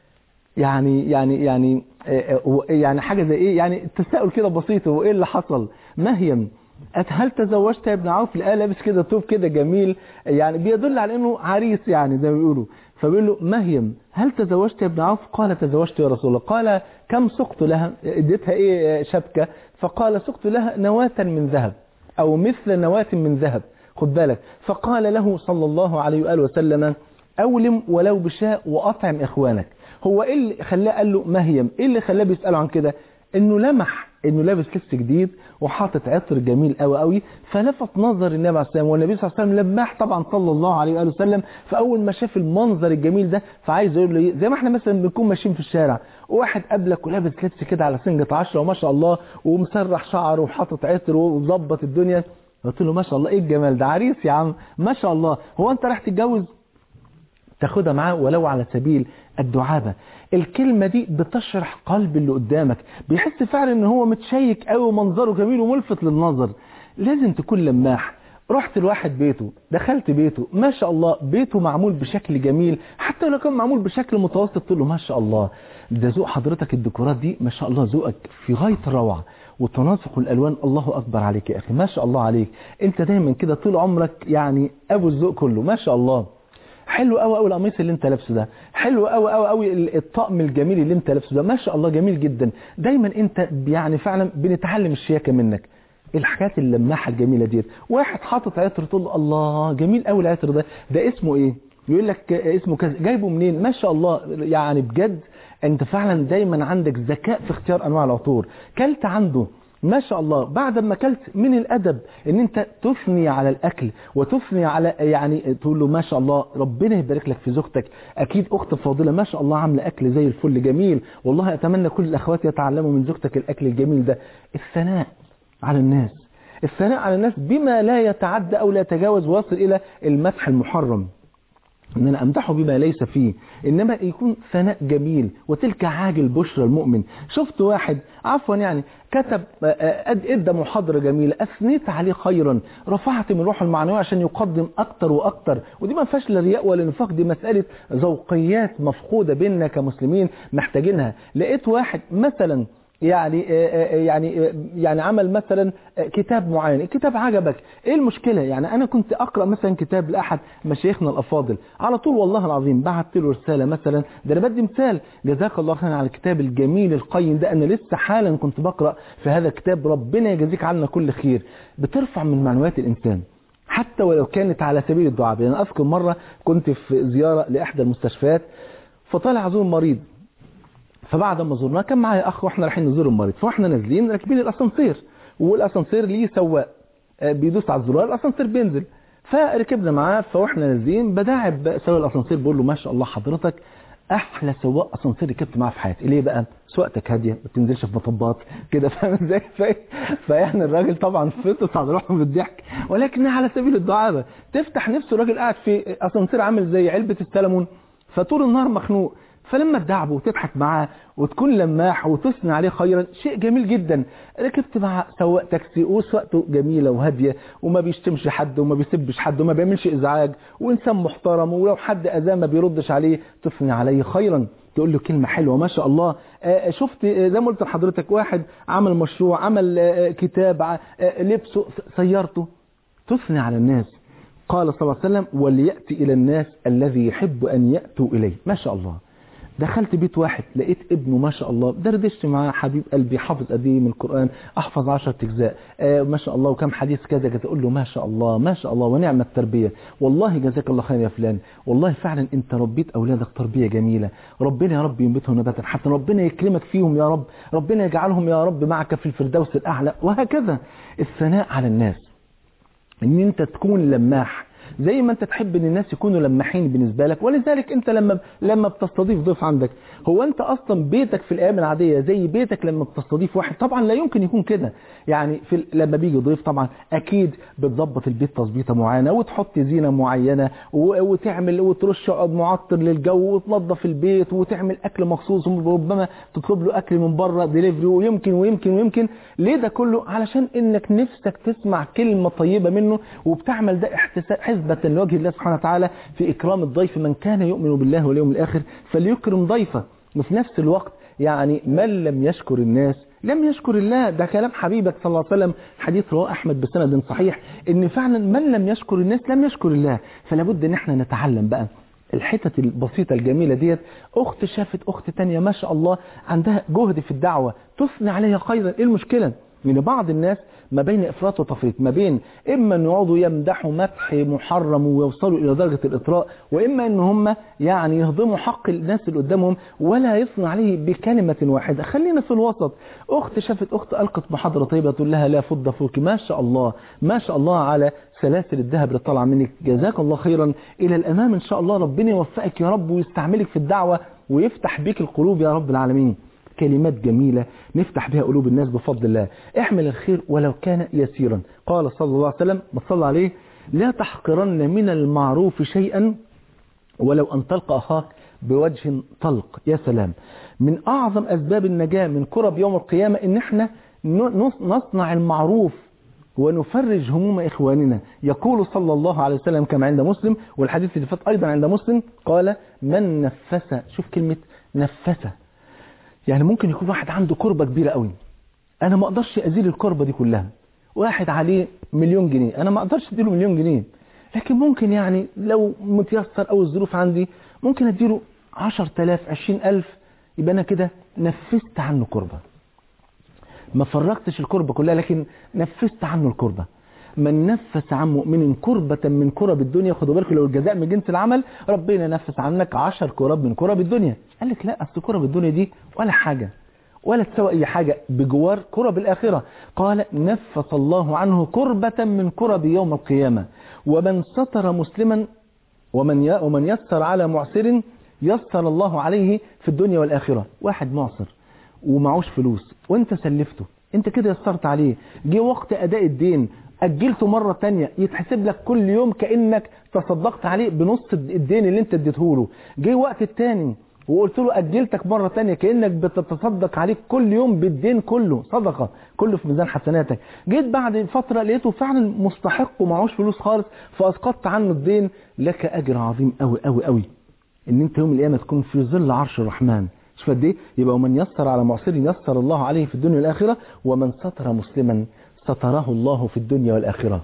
يعني حاجة زي ايه، يعني التساؤل كده بسيط، هو ايه اللي حصل؟ مهيم هل تزوجت يا ابن عوف؟ لقاه لابس كده توب كده جميل، يعني بيدل على انه عريس يعني زي ما بيقولوا. فبيقول له مهيم هل تزوجت يا ابن عوف؟ قال تزوجت يا رسول الله. قال كم سقت لها؟ اديتها ايه شبكة؟ فقال سقت لها نواة من ذهب او مثل نواة من ذهب، خد بالك. فقال له صلى الله عليه وآله وسلم اولم ولو بشاء واطعم اخوانك. هو ايه اللي خلاه قال له مهيم؟ ايه اللي خلاه بيسأله عن كده؟ انه لمح انه لابس لبس جديد وحاطط عطر جميل قوي قوي، فلفت نظر النبي عليه السلام، والنبي صلى الله عليه وسلم لمح طبعا صلى الله عليه واله وسلم. فاول ما شاف المنظر الجميل ده فعايز يقول له زي ما احنا مثلا بنكون ماشيين في الشارع وواحد قابلك ولابس لبس كده على سنجة 10 وما شاء الله ومسرح شعره وحاطط عطر وظبط الدنيا، قلت له ما شاء الله ايه الجمال ده، عريس يا عم ما شاء الله. هو انت راح تتجوز؟ تاخدها معاه ولو على سبيل الدعابة. الكلمة دي بتشرح قلب اللي قدامك، بيحس فعلا ان هو متشيك قوي ومنظره جميل وملفت للنظر. لازم تكون لماح. رحت لواحد بيته، دخلت بيته ما شاء الله بيته معمول بشكل جميل، حتى لو كان معمول بشكل متوسط تقول له ما شاء الله ده ذوق حضرتك، الديكورات دي ما شاء الله ذوقك في غاية الروعة، وتناسق الالوان. الله اكبر عليك يا اخي، ما شاء الله عليك، انت دايما كده طول عمرك يعني ابو الذوق كله، ما شاء الله. حلو قوي قوي القميص اللي انت لابسه ده، حلو قوي قوي قوي الطقم الجميل اللي انت لابسه ده، ما شاء الله جميل جدا. دايما انت يعني فعلا بنتعلم الشياكه منك. الحاجات اللماحه الجميله ديت. واحد حاطط عطر تقول له الله جميل قوي العطر ده اسمه ايه؟ يقول لك اسمه كذا، جايبه منين؟ ما شاء الله. يعني بجد انت فعلا دايما عندك ذكاء في اختيار انواع العطور. كلت عنده ما شاء الله، بعد ما اكلت من الادب ان انت تثني على الاكل وتثني على يعني تقول له ما شاء الله ربنا يبارك لك في زوجتك. اكيد اخت فاضله ما شاء الله عامله اكل زي الفل جميل، والله اتمنى كل الاخوات يتعلموا من زوجتك الاكل الجميل ده. الثناء على الناس، الثناء على الناس بما لا يتعدى او لا يتجاوز ويصل الى المدح المحرم، ان انا امدحه بما ليس فيه، انما يكون ثناء جميل. وتلك عاجل بشرى المؤمن. شفت واحد عفوا يعني كتب ادى محاضره جميله، اثنيت عليه خيرا، رفعت من روحه المعنويه عشان يقدم اكتر واكتر. ودي ما فيهاش لا رياء ولا نفاق، دي مساله ذوقيات مفقوده بيننا كمسلمين محتاجينها. لقيت واحد مثلا يعني عمل مثلا كتاب معين، الكتاب عجبك، ايه المشكلة؟ يعني انا كنت اقرأ مثلا كتاب لاحد مشايخنا الافاضل، على طول والله العظيم بعت له رسالة مثلا، ده انا بدي مثال، جزاك الله خيرا على الكتاب الجميل القيم ده، انا لسه حالا كنت بقرأ في هذا الكتاب، ربنا يجزيك عنا كل خير. بترفع من معنويات الانسان حتى ولو كانت على سبيل الدعاء. يعني انا اذكر مرة كنت في زيارة لاحدى المستشفيات، فطالع ازور مريض، فبعد ما زرناه كان معايا اخ واحنا رايحين نزور المريض، فاحنا نازلين راكبين الاسانسير، والاسانسير ليه سواق بيدوس على الزرار الاسانسير بينزل، فركبنا معاه. فاحنا نازلين بداعب سواق الاسانسير بقول له ما شاء الله حضرتك احلى سواق اسانسير ركبت معاه في حياتي. ليه بقى؟ سواقتك هاديه، ما بتنزلش في مطبات كده، فاهم ازاي؟ فاحنا الراجل طبعا فطس على روحه بالضحك، ولكن على سبيل الدعابه تفتح نفسه. الراجل قاعد في اسانسير عامل زي علبه السلمون، فطول النهار مخنوق، فلما تدعبه وتضحك معاه وتكون لماح وتثني عليه خيرا شيء جميل جدا. ركبت مع سواق تاكسي وسواقته جميلة وهادية وما بيشتمش حد وما بيسبش حد وما بيعملش ازعاج، وانسان محترم، ولو حد اذاه ما بيردش عليه، تثني عليه خيرا، تقول له كلمة حلوة ما شاء الله. شفت زي ما قلت لحضرتك واحد عمل مشروع، عمل كتاب، لبسه، سيارته، تثني على الناس. قال صلى الله عليه وسلم وليأتي إلى الناس الذي يحب أن يأتوا إليه. ما شاء الله. دخلت بيت واحد لقيت ابنه ما شاء الله، دردشت معاه، حبيب قلبي حافظ قد ايه من القرآن، احفظ 10 اجزاء ما شاء الله، وكم حديث كذا كذا، اقول له ما شاء الله ما شاء الله ونعم التربية، والله جزاك الله خير يا فلان، والله فعلا انت ربيت اولادك تربية جميلة، ربنا يا رب ينبتهم نباتا، حتى ربنا يكرمك فيهم يا رب، ربنا يجعلهم يا رب معك في الفردوس الاعلى. وهكذا الثناء على الناس، ان انت تكون لماح زي ما انت تحب ان الناس يكونوا لماحين بالنسبة لك. ولذلك انت لما بتستضيف ضيف عندك، هو انت اصلا بيتك في الايام العادية زي بيتك لما بتستضيف واحد؟ طبعا لا يمكن يكون كده. يعني لما بيجي ضيف طبعا اكيد بتظبط البيت تظبيطه معينة، وتحط زينة معينة، وتعمل وترش معطر للجو، وتنظف البيت، وتعمل اكل مخصوص، وربما تطلب له اكل من بره ديليفري، ويمكن ليه ده كله؟ علشان انك نفسك تسمع كلمة طيبة منه، وبتعمل ده حسبة لوجه الله سبحانه وتعالى في إكرام الضيف. من كان يؤمن بالله واليوم الآخر فليكرم ضيفه. وفي نفس الوقت يعني من لم يشكر الناس لم يشكر الله، ده كلام حبيبك صلى الله عليه وسلم، حديث رواه أحمد بسند صحيح، إن فعلا من لم يشكر الناس لم يشكر الله. فلا بد إن احنا نتعلم بقى الحتة البسيطة الجميلة ديت. أخت شافت أخت تانية ما شاء الله عندها جهد في الدعوة، تثني عليها خيرا، إيه المشكلة؟ من بعض الناس ما بين إفراط وتفريط، ما بين إما أن يقعدوا يمدحوا مدح محرم ويوصلوا إلى درجة الإطراء، وإما أن هم يعني يهضموا حق الناس اللي قدامهم ولا يثنوا عليه بكلمة واحدة. خلينا في الوسط. أخت شافت أخت ألقت محاضرة طيبة تقول لها لا فض فوق، ما شاء الله ما شاء الله على سلاسل الذهب اللي طالعه منك، جزاك الله خيرا، إلى الأمام إن شاء الله، ربنا يوفقك يا رب ويستعملك في الدعوة ويفتح بيك القلوب يا رب العالمين. كلمات جميلة نفتح بها قلوب الناس بفضل الله. احمل الخير ولو كان يسيرا. قال صلى الله عليه وسلم بصلى عليه لا تحقرن من المعروف شيئا ولو أن تلقى أخاك بوجه طلق. يا سلام، من أعظم أسباب النجاة من كرب يوم القيامة إن احنا نصنع المعروف ونفرج هموم إخواننا. يقول صلى الله عليه وسلم كما عند مسلم، والحديث اللي فات أيضا عند مسلم، قال من نفس، شوف كلمة نفس، يعني ممكن يكون واحد عنده كربة كبيرة قوي، انا ما اقدرش ازيل الكربة دي كلها. واحد عليه 1,000,000 جنيه، انا ما اقدرش اديله 1,000,000 جنيه، لكن ممكن يعني لو متيسر او الظروف عندي ممكن اديله 10,000 20,000، يبقى انا كده نفست عنه كربة. ما فرقتش الكربة كلها لكن نفست عنه الكربة. من نفس عن مؤمن كربة من كرب الدنيا، خدوا بالكم لو الجزاء من جنس العمل، ربنا نفس عنك 10 كرب من كرب الدنيا. قال لك لا، اصل كرب الدنيا دي ولا حاجة ولا تسوى اي حاجة بجوار كرب الاخرة. قال نفس الله عنه كربة من كرب يوم القيامة. ومن ستر مسلما ومن يسر على معسر يسر الله عليه في الدنيا والآخرة. واحد معسر ومعوش فلوس وانت سلفته، انت كده يسرت عليه، جه وقت اداء الدين اجلته مرة تانية، يتحسب لك كل يوم كأنك تصدقت عليه بنص الدين اللي انت اديته له. جه وقت التاني وقلت له اجلتك مرة تانية، كأنك بتتصدق عليك كل يوم بالدين كله، صدقة كله في ميزان حسناتك. جيت بعد فترة لقيته فعلا مستحق ومعوش فلوس خالص فاسقطت عنه الدين، لك اجر عظيم قوي قوي قوي، ان انت يوم القيامة تكون في ظل عرش الرحمن. شوف قد ايه؟ يبقى ومن يسر على معسر يسر الله عليه في الدنيا والآخرة، ومن ستر مسلما ستره الله في الدنيا والآخرة.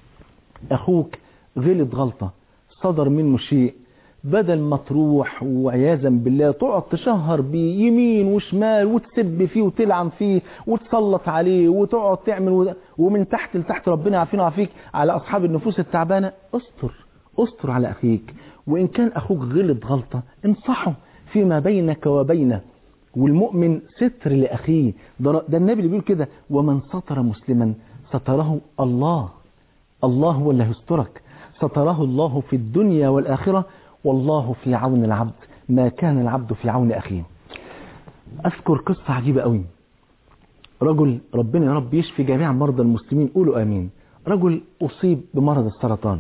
اخوك غلط غلطة، صدر منه شيء، بدل ما تروح وعياذا بالله تقعد تشهر بيه يمين وشمال وتسب فيه وتلعن فيه وتسلط عليه وتقعد تعمل ومن تحت لتحت، ربنا يعافينا ويعافيك، على اصحاب النفوس التعبانة، استر على اخيك. وان كان اخوك غلط غلطة انصحه فيما بينك وبينه، والمؤمن ستر لاخيه. ده النبي اللي بيقول كده، ومن ستر مسلما ستره الله هو اللي هيسترك، ستره الله في الدنيا والآخرة، والله في عون العبد ما كان العبد في عون أخيه. أذكر قصة عجيبة قوي. رجل، ربنا يا رب يشفي جميع مرضى المسلمين، قولوا آمين. رجل أصيب بمرض السرطان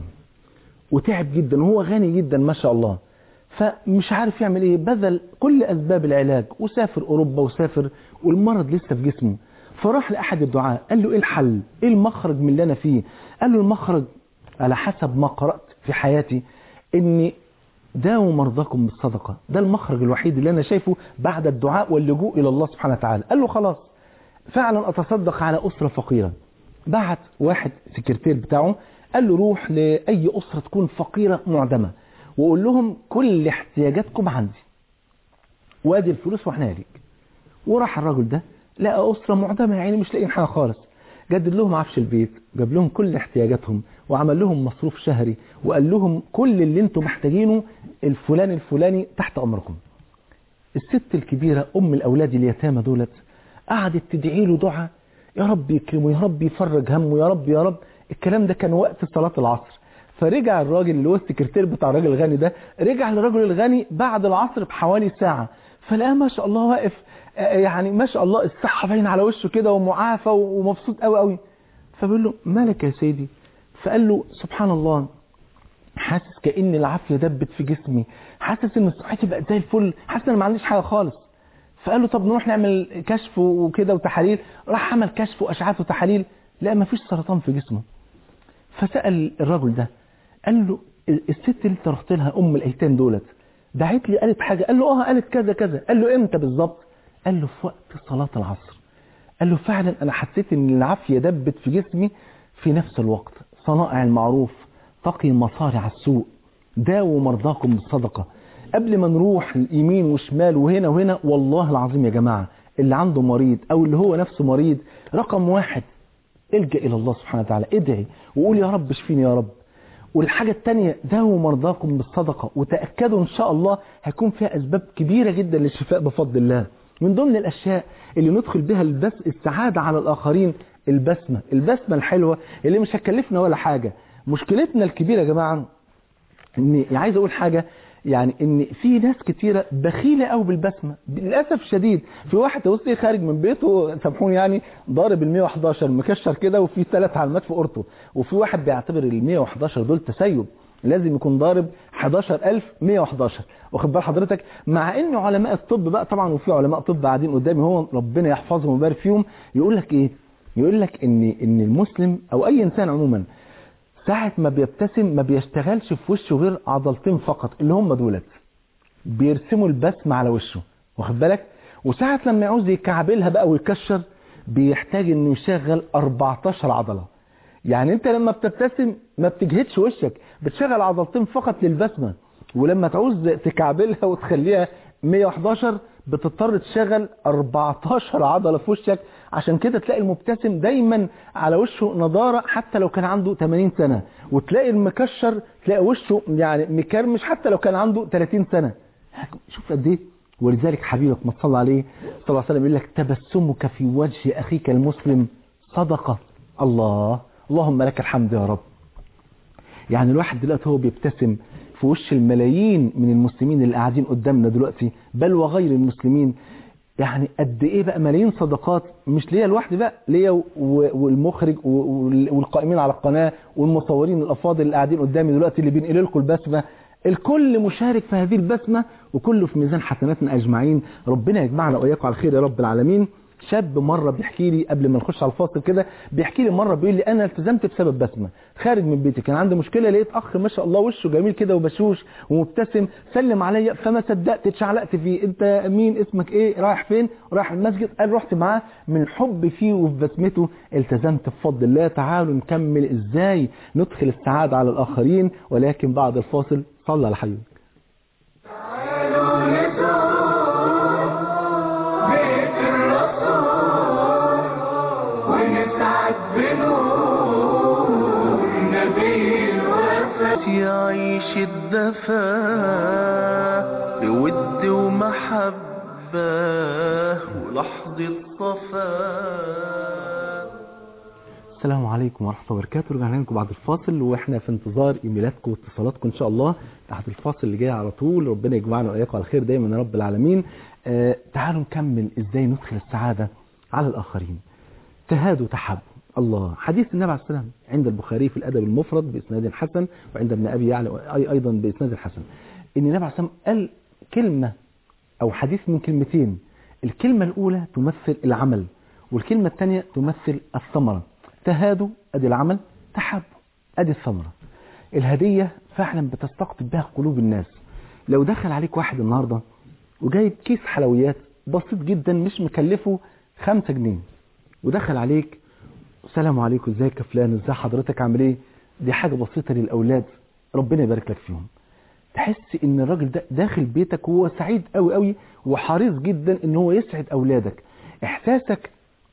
وتعب جدا وهو غني جدا ما شاء الله، فمش عارف يعمل ايه، بذل كل أسباب العلاج وسافر أوروبا وسافر والمرض لسه في جسمه. فراح لأحد الدعاء قال له ايه الحل، ايه المخرج من اللي أنا فيه؟ قال له المخرج على حسب ما قرأت في حياتي إني داووا مرضاكم بالصدقة، ده المخرج الوحيد اللي أنا شايفه بعد الدعاء واللجوء إلى الله سبحانه وتعالى. قال له خلاص فعلا أتصدق على أسرة فقيرة. بعت واحد سكرتير بتاعه قال له روح لأي أسرة تكون فقيرة معدمة وقول لهم كل احتياجاتكم عندي وادي الفلوس واحنا ليك. وراح الرجل ده لقى أسرة معدمة يعني مش لاقيين حاجة خالص، جدد لهم عفش البيت، جاب لهم كل احتياجاتهم وعمل لهم مصروف شهري وقال لهم كل اللي انتم محتاجينه الفلاني تحت أمركم. الست الكبيرة أم الأولاد اليتامى دولت قعدت تدعي له دعاء، يا رب يكرمه، يا رب يفرج همه، يا رب يا رب. الكلام ده كان وقت صلاة العصر. فرجع الراجل اللي هو السكرتير بتاع الراجل الغني ده، رجع للراجل الغني بعد العصر بحوالي ساعة، فلقاه ما شاء الله واقف، يعني ما شاء الله الصحة باين على وشه كده ومعافى ومبسوط قوي قوي. فبيقول له مالك يا سيدي؟ فقال له سبحان الله، حاسس كأن العافية دبت في جسمي، حاسس ان صحتي بقت زي الفل، حاسس ان ما عنديش حاجة خالص. فقال له طب نروح نعمل كشف وكده وتحاليل. راح عمل كشف واشعاعات وتحاليل، لا ما فيش سرطان في جسمه. فسأل الرجل ده قال له الست اللي انت رحت لها ام الايتام دولت دعيت لي قالت حاجة؟ قال له قالت كذا كذا. قال له امتى بالظبط؟ قال له في وقت صلاة العصر. قال له فعلا انا حسيت ان العافية دبت في جسمي في نفس الوقت. صنائع المعروف تقي مصارع السوء، داووا مرضاكم بالصدقة. قبل ما نروح يمين وشمال وهنا وهنا، والله العظيم يا جماعة اللي عنده مريض او اللي هو نفسه مريض، رقم واحد الجأ الى الله سبحانه وتعالى، ادعي وقول يا رب اشفيني يا رب. والحاجة التانية داووا مرضاكم بالصدقة، وتأكدوا ان شاء الله هيكون فيها اسباب كبيرة جدا للشفاء بفضل الله. من ضمن الاشياء اللي ندخل بها السعادة على الاخرين البسمة الحلوة اللي مش هتكلفنا ولا حاجة. مشكلتنا الكبيرة يا جماعة اني عايز اقول حاجة، يعني ان في ناس كتيرة بخيلة قوي بالبسمة للأسف الشديد. في واحد توصي خارج من بيته سامحوني يعني ضارب 111 مكشر كده وفي 3 علامات في قرطه، وفي واحد بيعتبر 111 دول تسيب، لازم يكون ضارب 11111. واخد بال حضرتك؟ مع ان علماء الطب بقى طبعا، وفي علماء طب قاعدين قدامي هو ربنا يحفظهم ويبارك فيهم، يقول لك ايه؟ يقول لك ان المسلم او اي انسان عموما ساعة ما بيبتسم ما بيشتغلش في وشه غير عضلتين فقط اللي هم دولت، بيرسموا البسمة على وشه، واخد بالك؟ وساعة لما يعوز يكعبلها بقى ويكشر بيحتاج انه يشغل 14 عضلة. يعني انت لما بتبتسم ما بتجهدش وشك، بتشغل عضلتين فقط للبسمة، ولما تعوز تكعبلها وتخليها 111 بتضطر تشغل 14 عضلة في وشك. عشان كده تلاقي المبتسم دايما على وشه نضارة حتى لو كان عنده 80 سنة، وتلاقي المكشر تلاقي وشه يعني مكرمش حتى لو كان عنده 30 سنة. شوف قد ايه. ولذلك حبيبك ما صلى عليه صلى الله عليه وسلم يقول لك تبسمك في وجه أخيك المسلم صدقة. اللهم لك الحمد يا رب. يعني الواحد دلوقتي هو بيبتسم في وش الملايين من المسلمين اللي قاعدين قدامنا دلوقتي، بل وغير المسلمين. يعني قد ايه بقى ملايين صدقات، مش ليا لوحدي بقى، ليا والمخرج والقائمين على القناة والمصورين الافاضل اللي قاعدين قدامي دلوقتي اللي بينقلوا لكم البسمة. الكل مشارك في هذه البسمة وكله في ميزان حسناتنا اجمعين. ربنا يجمعنا واياكم على الخير يا رب العالمين. شاب مرة بيحكي لي قبل ما نخش على الفاصل كده، بيحكي لي مرة بيقول لي انا التزمت بسبب بسمة. خارج من بيتي كان عندي مشكلة، لقيت اخ ما شاء الله وشه جميل كده وبشوش ومبتسم، سلم عليا فما صدقت اتشعلقت فيه. انت مين؟ اسمك ايه؟ رايح فين؟ رايح المسجد. قال رحت معاه من حب فيه وفي بسمته التزمت بفضل الله. تعالوا نكمل ازاي ندخل السعادة على الاخرين، ولكن بعد الفاصل. صلى على حبيبك. يعيش الدفا بود ومحبة ولحظة صفاء. السلام عليكم ورحمة الله وبركاته. رجعنا لكم بعد الفاصل واحنا في انتظار ايميلاتكم واتصالاتكم ان شاء الله تحت الفاصل اللي جاي على طول. ربنا يجمعنا واياكم على خير دايما يا رب العالمين. تعالوا نكمل ازاي ندخل السعادة على الاخرين. تهادوا تحبوا. الله. حديث النبي عليه السلام عند البخاري في الأدب المفرد بإسناد حسن، وعند ابن أبي يعلى أيضا بإسناد حسن، إن النبي عليه السلام قال كلمة أو حديث من كلمتين. الكلمة الأولى تمثل العمل، والكلمة الثانية تمثل الثمرة. تهادوا أدي العمل، تحبوا أدي الثمرة. الهدية فعلا بتستقطب بها قلوب الناس. لو دخل عليك واحد النهاردة وجايب كيس حلويات بسيط جدا مش مكلفه 5 جنيه، ودخل عليك السلام عليكم، ازيك يا فلان، ازي حضرتك، عامل ايه؟ دي حاجة بسيطة للأولاد، ربنا يبارك لك فيهم. تحس ان الراجل ده داخل بيتك وهو سعيد قوي قوي وحريص جدا ان هو يسعد أولادك. احساسك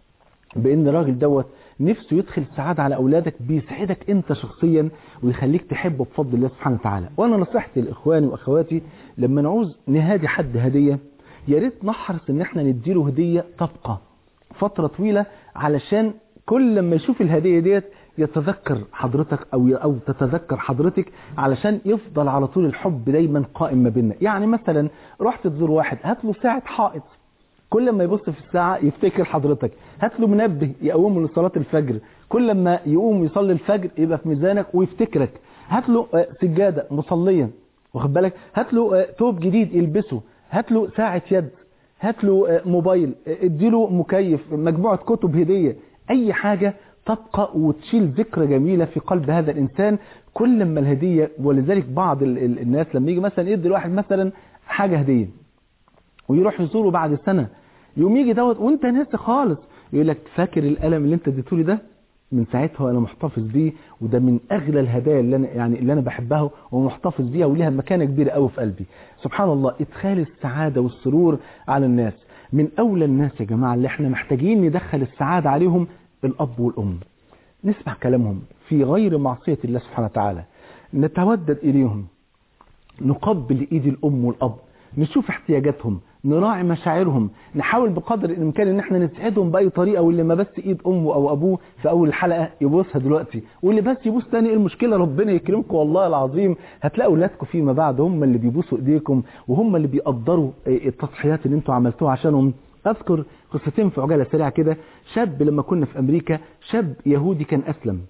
بان الراجل دوت نفسه يدخل السعادة على أولادك بيسعدك انت شخصيا ويخليك تحبه بفضل الله سبحانه وتعالى. وانا نصيحتي لاخواني واخواتي لما نعوز نهادي حد هدية، يا ريت نحرص ان احنا نديله هدية تبقى فترة طويلة، علشان كل لما يشوف الهدية ديت يتذكر حضرتك أو تتذكر حضرتك، علشان يفضل على طول الحب دايما قائم ما بيننا. يعني مثلا رحت تزور واحد، هات له ساعة حائط، كل ما يبص في الساعة يفتكر حضرتك. هات له منبه يقومه لصلاة الفجر، كل ما يقوم يصلي الفجر يبقى في ميزانك ويفتكرك. هات له سجادة مصلية، واخد بالك، هات له ثوب جديد يلبسه، هات له ساعة يد، هات له موبايل، اديله مكيف، مجموعة كتب هدية، اي حاجة تبقى وتشيل ذكرى جميلة في قلب هذا الانسان كل ما الهدية. ولذلك بعض الناس لما يجي مثلا يدي الواحد مثلا حاجة هدية ويروح يزوره بعد سنة، يوم يجي دوت وانت ناسي خالص، يقول لك فاكر القلم اللي انت اديتولي ده؟ من ساعتها انا محتفظ بيه، وده من اغلى الهدايا اللي انا بحبها ومحتفظ بيها وليها مكانة كبيرة قوي في قلبي. سبحان الله. ادخال السعادة والسرور على الناس. من اولى الناس يا جماعة اللي احنا محتاجين ندخل السعادة عليهم الاب والام. نسمع كلامهم في غير معصية الله سبحانه وتعالى، نتودد اليهم، نقبل ايد الام والاب، نشوف احتياجاتهم، نراعي مشاعرهم، نحاول بقدر الامكان ان احنا نسعدهم باي طريقه. واللي ما بس ايد امه او ابوه في اول الحلقه يبوسها دلوقتي، واللي بس يبوس تاني، المشكله ربنا يكرمكم والله العظيم هتلاقوا اولادكم فيما بعد هم اللي بيبوسوا ايديكم وهم اللي بيقدروا التضحيات اللي انتوا عملتوها عشانهم. اذكر قصتين في عجاله سريعه كده. شاب لما كنا في امريكا، شاب يهودي كان اسلم،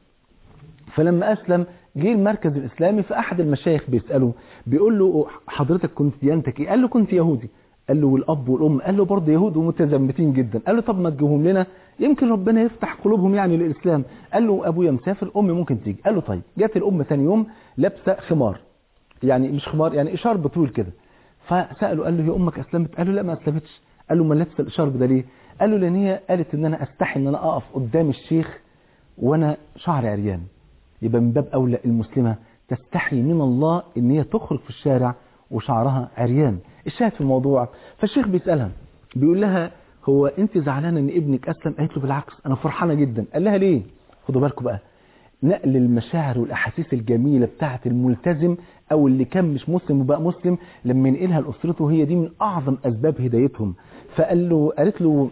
فلما اسلم جه المركز الاسلامي، فاحد المشايخ بيساله بيقول له حضرتك كنت ديانتك ايه؟ قال له كنت يهودي. قال له والاب والام؟ قال له برضه يهود ومتزمتين جدا. قال له طب ما تجيبهم لنا يمكن ربنا يفتح قلوبهم يعني للاسلام. قال له ابويا مسافر، امي ممكن تيجي. قال له طيب. جت الام ثاني يوم لابسه خمار، يعني مش خمار يعني اشارب طويل كده، فساله قال له هي امك اسلمت؟ قال له لا ما اسلمتش. قال له ما لابسه الاشارب ده ليه؟ قال له لان هي قالت ان انا استحي ان انا اقف قدام الشيخ وانا شعري عريان. يبقى من باب اولى المسلمه تستحي من الله ان هي تخرج في الشارع وشعرها عريان. الشاهد في الموضوع، فالشيخ بيسالها بيقول لها هو انت زعلانه ان ابنك اسلم؟ قالت له بالعكس انا فرحانه جدا. قال لها ليه؟ خدوا بالكم بقى، نقل المشاعر والاحاسيس الجميله بتاعه الملتزم او اللي كان مش مسلم وبقى مسلم لما ينقلها لاسرته، هي دي من اعظم اسباب هدايتهم. قالت له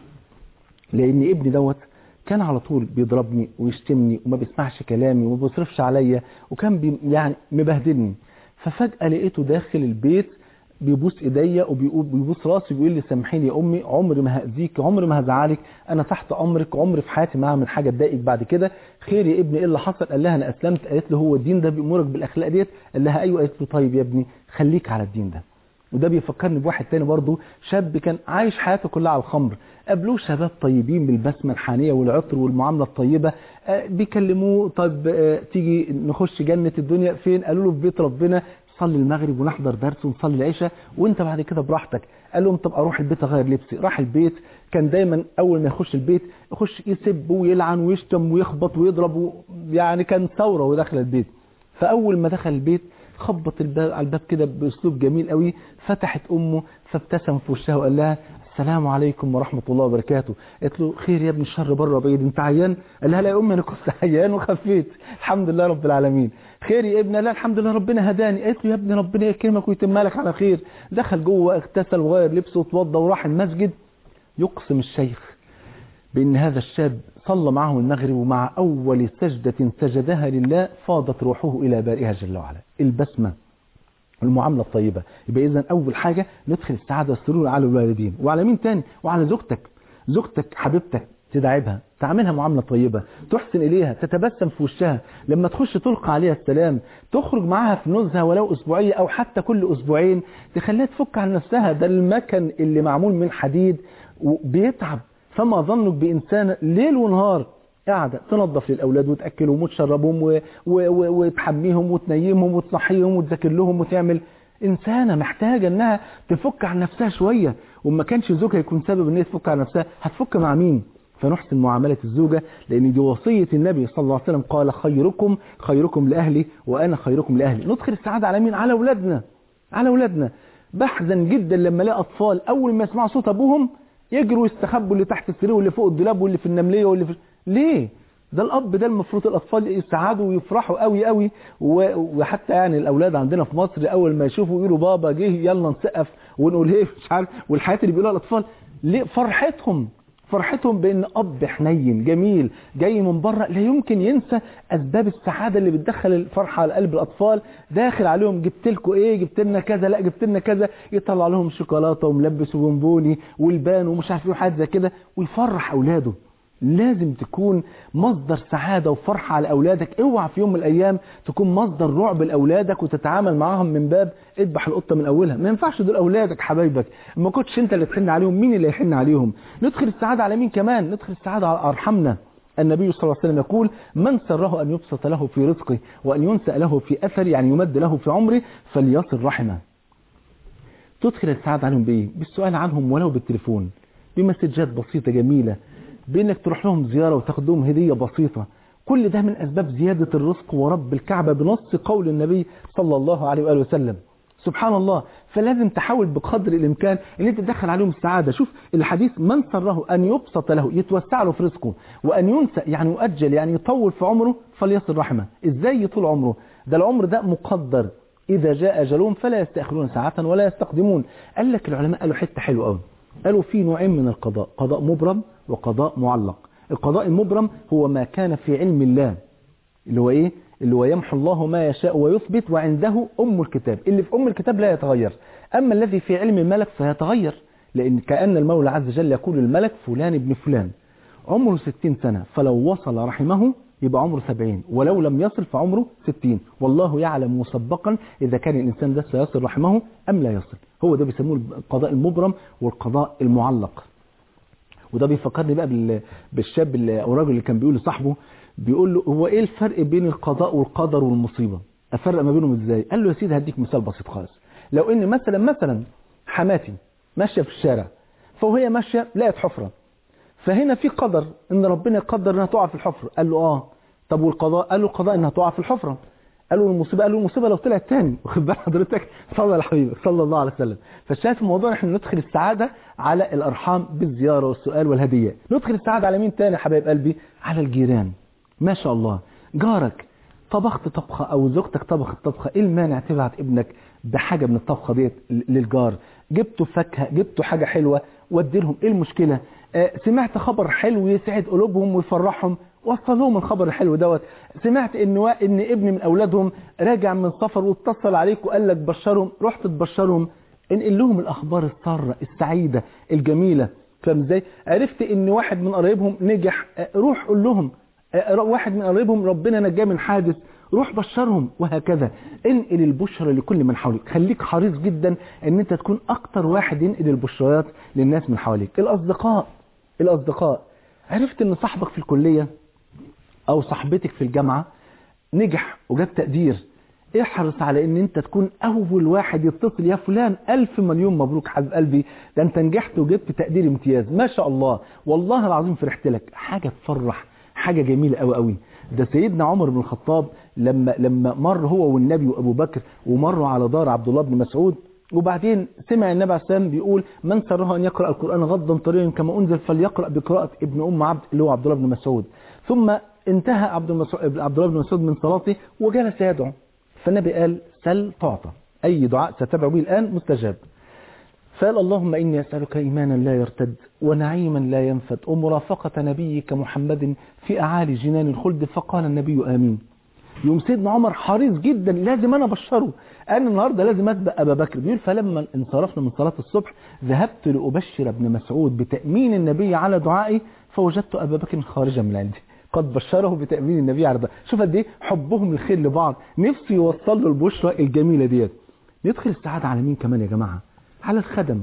لان ابني دوت كان على طول بيضربني ويشتمني وما بيسمعش كلامي وما بيصرفش عليا وكان يعني مبهدلني، ففجأة لقيته داخل البيت بيبوس ايديا وبيبوس راسي وبيقول لي سامحيني يا امي، عمري ما هاذيك، عمري ما هزعلك، انا تحت امرك، عمري في حياتي ما هعمل حاجه تضايقك بعد كده. خير يا ابني ايه اللي حصل؟ قال لها انا اسلمت. قالت له هو الدين ده بيامرك بالاخلاق ديت؟ قال لها ايوه. قالت له طيب يا ابني خليك على الدين ده. وده بيفكرني بواحد تاني برضه، شاب كان عايش حياته كلها على الخمر، قابلوه شباب طيبين بالبسمه الحانيه والعطر والمعامله الطيبه، بيكلموه طب تيجي نخش جنه الدنيا فين؟ قالوا له في بيت ربنا، صلي المغرب ونحضر درس ونصلي العشاء وانت بعد كده براحتك. قال لهم طب اروح البيت اغير لبسي. راح البيت، كان دايما اول ما يخش البيت يخش يسب ويلعن ويشتم ويخبط ويضرب يعني كان ثوره وداخل البيت. فاول ما دخل البيت خبط على الباب كده باسلوب جميل قوي، فتحت امه فابتسم في وشها وقال لها السلام عليكم ورحمه الله وبركاته. قالت له خير يا ابني الشر بره بعيد، انت عيان؟ قال لها لا يا امي انا كنت عيان وخفيت الحمد لله رب العالمين. خير يا ابني؟ لا الحمد لله ربنا هداني. قالت له يا ابني ربنا يكرمك ويتم لك على خير. دخل جوه اغتسل وغير لبسه واتوضى وراح المسجد. يقسم الشيخ بان هذا الشاب صلى معه المغرب، ومع اول سجدة سجدها لله فاضت روحه الى بارئها جل وعلا. البسمة المعاملة الطيبة. يبقى اذا اول حاجة ندخل السعادة والسرور على الوالدين، وعلى مين تاني؟ وعلى زوجتك حبيبتك، تدعبها، تعملها معاملة طيبة، تحسن إليها، تتبسم في وشها، لما تخش تلقى عليها السلام، تخرج معها في نزهة ولو أسبوعية أو حتى كل أسبوعين، تخليها تفك عن نفسها. ده المكن اللي معمول من حديد وبيتعب، فما ظنك بإنسان ليل ونهار قاعدة تنظف للأولاد وتأكلهم وتشربهم وتحميهم وتنيمهم وتصحيهم وتذاكر لهم وتعمل. إنسانة محتاجة أنها تفك عن نفسها شوية، وما كانش زوجها يكون سبب أنها تفك عن نفسها، هتفك مع مين؟ فنحسن معاملة الزوجة، لأن دي وصية النبي صلى الله عليه وسلم، قال خيركم لأهلي وأنا خيركم لأهلي. ندخل السعادة على مين؟ على أولادنا. بحزن جدا لما الاقي أطفال أول ما يسمعوا صوت أبوهم يجروا يستخبوا اللي تحت السرير واللي فوق الدولاب واللي في النملية واللي في... ليه؟ ده الأب ده المفروض الأطفال يسعدوا ويفرحوا قوي قوي، وحتى يعني الأولاد عندنا في مصر أول ما يشوفوا يقولوا بابا جه يلا نسقف ونقول ايه مش عارف، والحياة اللي بيقولوها الأطفال ليه؟ فرحتهم بأن أب حنين جميل جاي من بره لا يمكن ينسى أسباب السعادة اللي بتدخل الفرحة على قلب الأطفال. داخل عليهم جبت لكم إيه؟ جبت لنا كذا، لا جبت لنا كذا، يطلع لهم شوكولاتة وملبس وبونبوني والبان ومش عارف ايه وحاجات زي كده، ويفرح أولاده. لازم تكون مصدر سعادة وفرحة على أولادك. اوعى في يوم من الأيام تكون مصدر رعب لأولادك وتتعامل معاهم من باب اذبح القطة من أولها. ما ينفعش، دول أولادك حبايبك، ما كنتش انت اللي تحن عليهم، مين اللي يحن عليهم؟ ندخل السعادة على مين كمان؟ ندخل السعادة على أرحمنا. النبي صلى الله عليه وسلم يقول من سره أن يبسط له في رزقه وأن ينسأ له في أثر، يعني يمد له في عمره، فليصل رحمه. تدخل السعادة عليهم بإيه؟ بالسؤال عنهم ولو بالتليفون، بمسجات بسيطة جميلة، بانك تروح لهم زيارة وتاخد لهم هدية بسيطة. كل ده من اسباب زيادة الرزق ورب الكعبة بنص قول النبي صلى الله عليه وآله وسلم. سبحان الله. فلازم تحاول بقدر الامكان ان انت تدخل عليهم السعادة. شوف الحديث من سره ان يبسط له، يتوسع له في رزقه، وان ينسى يعني يؤجل يعني يطول في عمره، فليصل رحمه. ازاي يطول عمره؟ ده العمر ده مقدر، اذا جاء اجلهم فلا يستأخرون ساعة ولا يستقدمون. قال لك العلماء قالوا حتة حلوة قوي، قالوا في نوعين من القضاء، قضاء مبرم وقضاء معلق. القضاء المبرم هو ما كان في علم الله، اللي هو ايه؟ اللي هو يمحو الله ما يشاء ويثبت وعنده أم الكتاب، اللي في أم الكتاب لا يتغير. أما الذي في علم الملك فيتغير، لأن كأن المولى عز وجل يقول الملك فلان ابن فلان عمره 60 سنة، فلو وصل رحمه يبقى عمره 70، ولو لم يصل فعمره 60، والله يعلم مسبقا إذا كان الإنسان ده سيصل رحمه أم لا يصل. هو ده بيسموه القضاء المبرم والقضاء المعلق. وده بيفكرني بقى بالشاب او الراجل اللي كان بيقول لصاحبه، بيقول له هو ايه الفرق بين القضاء والقدر والمصيبة؟ افرق ما بينهم ازاي؟ قال له يا سيدي هديك مثال بسيط خالص. لو ان مثلا حماتي ماشيه في الشارع، فوهي ماشيه لقت حفرة، فهنا في قدر ان ربنا يقدر انها تقع في الحفرة. قال له طب والقضاء؟ قال له القضاء انها تقع في الحفرة. قال له المصيبة؟ قال له المصيبة لو طلعت تاني. واخد بال حضرتك؟ صلى على حبيبك صلى الله عليه وسلم. فالشاهد في الموضوع احنا ندخل السعادة على الارحام بالزيارة والسؤال والهدية. ندخل السعادة على مين تاني يا حبايب قلبي؟ على الجيران. ما شاء الله، جارك طبخت طبخة او زوجتك طبخت طبخة، ايه المانع تبعت ابنك بحاجة من الطبخة ديت للجار؟ جبتوا فاكهة، جبتوا حاجة حلوة ودي لهم، ايه المشكلة؟ سمعت خبر حلو يسعد قلوبهم ويفرحهم، وصل لهم الخبر الحلو دوت. سمعت ان ابن من اولادهم راجع من سفر واتصل عليك وقال لك بشرهم، رحت تبشرهم، انقل لهم الاخبار الساره السعيده الجميله. فاهم ازاي؟ عرفت ان واحد من قرايبهم نجح، روح قول لهم. واحد من قرايبهم ربنا نجاه من حادث، روح بشرهم. وهكذا انقل البشرى لكل من حواليك. خليك حريص جدا ان انت تكون اكتر واحد ينقل البشريات للناس من حواليك. الاصدقاء، عرفت ان صاحبك في الكليه او صاحبتك في الجامعة نجح وجاب تقدير، احرص على ان انت تكون اول واحد يتصل، يا فلان 1000 مليون مبروك حبيب قلبي، ده انت نجحت وجبت تقدير امتياز، ما شاء الله، والله العظيم فرحت لك. حاجة تفرح، حاجة جميلة قوي قوي. ده سيدنا عمر بن الخطاب لما مر هو والنبي وابو بكر ومروا على دار عبد الله بن مسعود، وبعدين سمع النبي عليه السلام بيقول من سره ان يقرأ القرآن غضا طريا كما انزل فليقرأ بقراءة ابن ام عبد اللي هو عبد الله بن مسعود. ثم انتهى عبد الله بن مسعود من صلاته وجلس يدعو، فالنبي قال سل تعطى، أي دعاء ستدعو به الآن مستجاب. فقال اللهم إني أسألك إيمانا لا يرتد ونعيما لا ينفد ومرافقة نبيك محمد في أعالي جنان الخلد. فقال النبي آمين. يوم سيدنا عمر حريص جدا، لازم أنا أبشره، أنا النهاردة لازم أسبق أبا بكر. بيقول فلما انصرفنا من صلاة الصبح ذهبت لأبشر ابن مسعود بتأمين النبي على دعائي فوجدت أبا بكر خارجا من عندي قد بشره بتأمين النبي على دعائي. شوف قد ايه حبهم الخير لبعض، نفسه يوصل له البشرى الجميلة ديت. ندخل السعادة على مين كمان يا جماعة؟ على الخدم،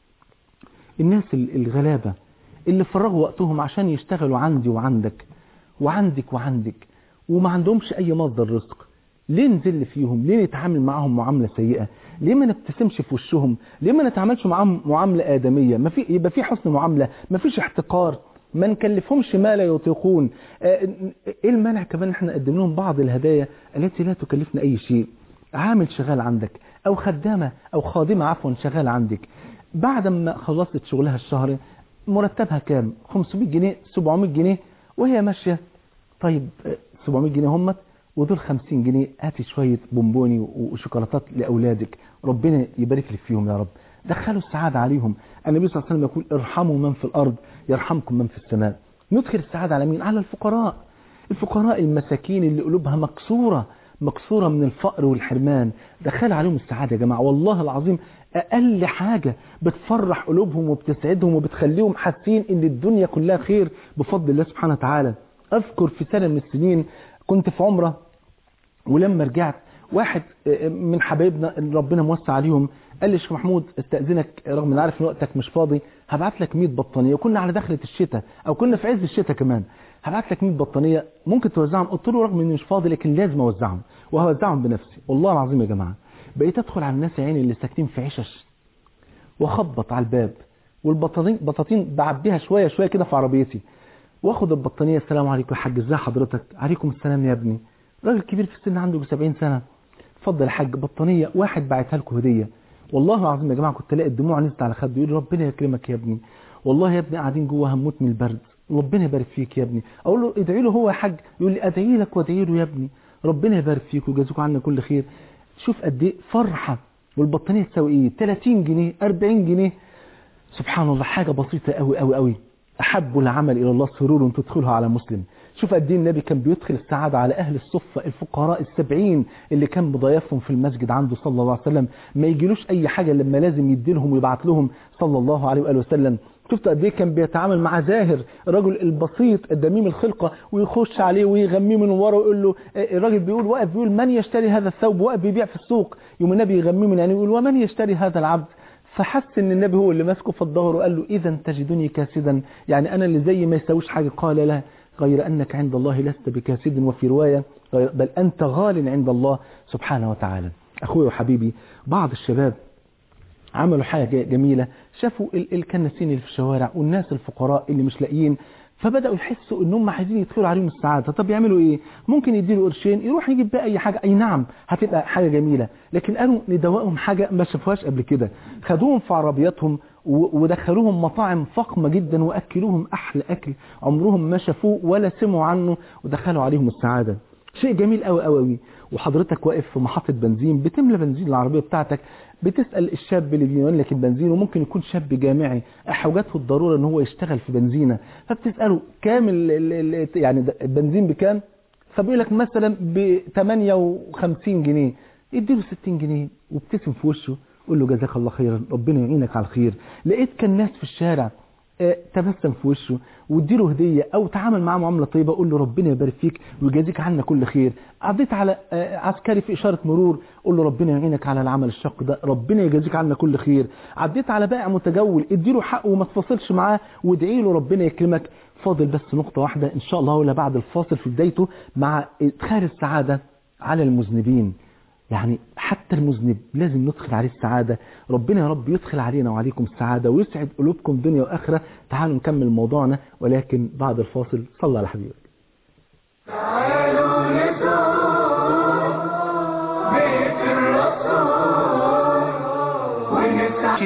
الناس الغلابة اللي فرغوا وقتهم عشان يشتغلوا عندي وعندك وعندك وعندك وما عندهمش أي مصدر رزق. ليه نزل فيهم؟ ليه نتعامل معهم معاملة سيئة؟ ليه ما نبتسمش في وشهم؟ ليه ما نتعاملش معهم معاملة آدمية؟ يبقى في حسن معاملة، ما فيش احتقار، ما نكلفهمش ما لا يطيقون. ايه المانع كمان احنا نقدم لهم بعض الهدايا التي لا تكلفنا اي شيء؟ عامل شغال عندك او خدامة او خادمة عفوا شغال عندك، بعد ما خلصت شغلها الشهر مرتبها كام؟ 500 جنيه 700 جنيه وهي ماشية. طيب 700 جنيه همت ودول 50 جنيه، هاتي شوية بونبوني وشوكولاتات لأولادك، ربنا يبارك لك فيهم يا رب، دخلوا السعادة عليهم. النبي صلى الله عليه وسلم يقول ارحموا من في الأرض يرحمكم من في السماء. ندخل السعادة على مين؟ على الفقراء المساكين اللي قلوبها مكسورة من الفقر والحرمان، دخل عليهم السعادة يا جماعة. والله العظيم أقل حاجة بتفرح قلوبهم وبتسعدهم وبتخليهم حاسين إن الدنيا كلها خير بفضل الله سبحانه وتعالى. أذكر في سنة من السنين كنت في عمرة، ولما رجعت واحد من حبايبنا ربنا موسع عليهم قال لي شيخ محمود استأذنك، رغم ان عارف ان وقتك مش فاضي، هبعت لك 100 بطانية، وكنا على دخلة الشتاء او كنا في عز الشتاء كمان، هبعت لك 100 بطانية ممكن توزعهم. قلت له رغم اني مش فاضي لكن لازم اوزعهم وهوزعهم بنفسي. والله العظيم يا جماعة بقيت ادخل على الناس عيني اللي ساكنين في عشش واخبط على الباب، والبطاطين بعبيها شوية شوية كده في عربيتي، واخد البطانية السلام عليكم يا حاج، ازي حضرتك؟ عليكم السلام يا ابني، راجل كبير في السن عنده 70 سنة، اتفضل يا حاج بطانية واحد بعتها لكم هدية. والله العظيم يا جماعة كنت الاقي الدموع نزلت على خده، يقول ربنا يكرمك يا ابني، والله يا ابني قاعدين جوه هموت من البرد، ربنا يبارك فيك يا ابني. اقول له ادعي له هو يا حاج، يقول لي ادعي لك وادعي له يا ابني، ربنا يبارك فيك ويجازيكم عنا كل خير. شوف قد ايه فرحة. والبطانية تساوي ايه؟ 30 جنيه 40 جنيه، سبحان الله، حاجة بسيطة قوي قوي قوي. احب العمل الى الله سرور تدخلها على مسلم. شوف قد ايه النبي كان بيدخل السعادة على اهل الصفة الفقراء 70 اللي كان مضايفهم في المسجد عنده صلى الله عليه وسلم، ما يجيلوش اي حاجة لما لازم يديلهم ويبعت لهم صلى الله عليه وآله وسلم. شفت قد ايه كان بيتعامل مع زاهر الرجل البسيط الدميم الخلقة، ويخش عليه ويغميه من ورا ويقول له، الراجل بيقول واقف بيقول من يشتري هذا الثوب، واقف بيبيع في السوق، يوم النبي يغميه من يعني يقول ومن يشتري هذا العبد، فحس ان النبي هو اللي ماسكه في الظهر وقال له اذا تجدني كاسدا، يعني انا اللي زي ما يسويش حاجة. قال لا غير انك عند الله لست بكاسد، وفي رواية بل انت غال عند الله سبحانه وتعالى. اخوي وحبيبي، بعض الشباب عملوا حاجة جميلة، شافوا الكناسين اللي في الشوارع والناس الفقراء اللي مش لاقيين، فبدأوا يحسوا انهم عايزين يدخلوا عليهم السعادة. طب يعملوا ايه؟ ممكن يديله قرشين يروح يجيب بقى اي حاجة، اي نعم هتبقى حاجة جميلة، لكن قالوا ندوقهم حاجة ما شافوهاش قبل كده. خدوهم في عربياتهم ودخلوهم مطاعم فخمة جدا واكلوهم احلى اكل عمرهم ما شافوه ولا سمعوا عنه، ودخلوا عليهم السعادة. شيء جميل قوي قوي. وحضرتك واقف في محطة بنزين بتملى بنزين العربية بتاعتك، بتسأل الشاب اللي بيملى لك البنزين، وممكن يكون شاب جامعي حوجته الضرورة ان هو يشتغل في بنزينة، فبتسأله كام يعني البنزين بكام؟ فبيقول لك مثلا ب 58 جنيه، اديله 60 جنيه وابتسم في وشه، قول له جزاك الله خيرا، ربنا يعينك على الخير. لقيت كان ناس في الشارع تبسم في وشه واديله هدية او تعامل معاه معاملة طيبة، قول له ربنا يبارك فيك ويجازيك عنا كل خير. عديت على عسكري في اشارة مرور، قول له ربنا يعينك على العمل الشاق ده، ربنا يجازيك عنا كل خير. عديت على بائع متجول، اديله حقه وما تفاصلش معاه وادعي له ربنا يكرمك. فاضل بس نقطة واحدة ان شاء الله ولا بعد الفاصل في بدايته، مع ادخال السعادة على المذنبين. يعني حتى المذنب لازم ندخل عليه السعادة. ربنا يا رب يدخل علينا وعليكم السعادة ويسعد قلوبكم دنيا وآخرة. تعالوا نكمل موضوعنا، ولكن بعد الفاصل. صلى على حبيبك. تعالوا نزور بيت الرسول ونسعد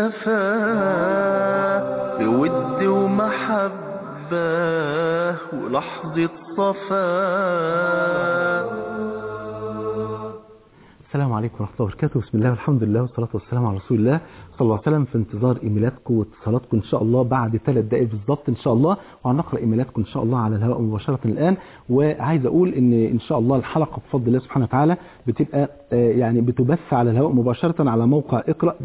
الدفا بود ومحبة ولحظة صفاء. السلام عليكم ورحمة الله وبركاته. بسم الله والحمد لله والصلاة والسلام على رسول الله صلى الله عليه وسلم. في انتظار ايميلاتكم واتصالاتكم ان شاء الله بعد 3 دقائق بالظبط ان شاء الله، وهنقرأ ايميلاتكم ان شاء الله على الهواء مباشرة الآن. وعايز اقول ان شاء الله الحلقة بفضل الله سبحانه وتعالى بتبقى يعني بتبث على الهواء مباشرة على موقع اقرأ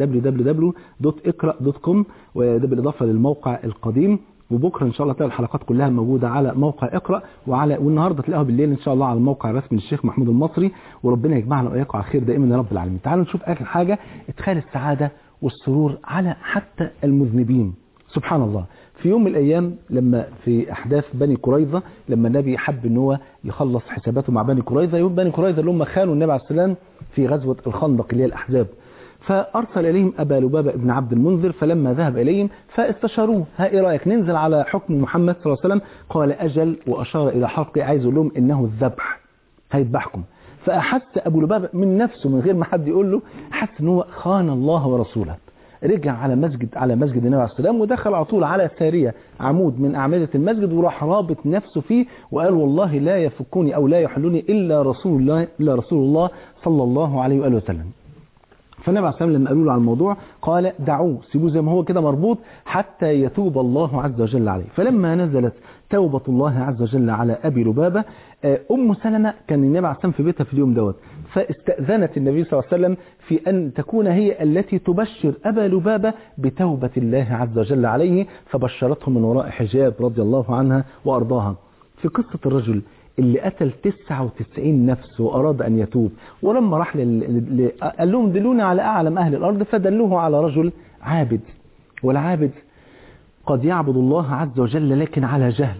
www.اقرأ.com، وده بالإضافة للموقع القديم. وبكره ان شاء الله تلاقي الحلقات كلها موجوده على موقع اقرأ، والنهارده تلاقوها بالليل ان شاء الله على الموقع الرسمي للشيخ محمود المصري. وربنا يجمعنا واياكم على خير دائما يا رب العالمين. تعالوا نشوف اخر حاجه، ادخال السعاده والسرور على حتى المذنبين. سبحان الله، في يوم من الايام لما في احداث بني قريظه، لما النبي حب ان هو يخلص حساباته مع بني قريظه، يوم بني قريظه اللي هم خانوا النبي عليه السلام في غزوه الخندق اللي هي الاحزاب، فأرسل إليهم أبا لبابة ابن عبد المنذر. فلما ذهب إليهم فاستشاروه، إيه رأيك ننزل على حكم محمد صلى الله عليه وسلم؟ قال أجل، وأشار إلى حلقه، عايز يقول لهم إنه الذبح، هيذبحكم. فأحس أبو لبابة من نفسه من غير ما حد يقول له، حس إن هو خان الله ورسوله. رجع على مسجد النبي عليه السلام، ودخل على طول على سارية عمود من أعمدة المسجد، وراح رابط نفسه فيه وقال والله لا يفكني أو لا يحلني إلا رسول الله صلى الله عليه وآله وسلم. فالنبي عليه السلام لما قالوا له على الموضوع قال دعوه، سيبوه زي ما هو كده مربوط حتى يتوب الله عز وجل عليه. فلما نزلت توبة الله عز وجل على أبي لبابة، أم سلمة كان النبي عليه السلام في بيتها في اليوم دوت، فاستأذنت النبي صلى الله عليه وسلم في أن تكون هي التي تبشر أبا لبابة بتوبة الله عز وجل عليه، فبشرته من وراء حجاب رضي الله عنها وأرضاها. في قصة الرجل اللي قتل 99 نفس وأراد أن يتوب، ولما راح قال لهم دلوني على أعلم أهل الأرض، فدلوه على رجل عابد، والعابد قد يعبد الله عز وجل لكن على جهل.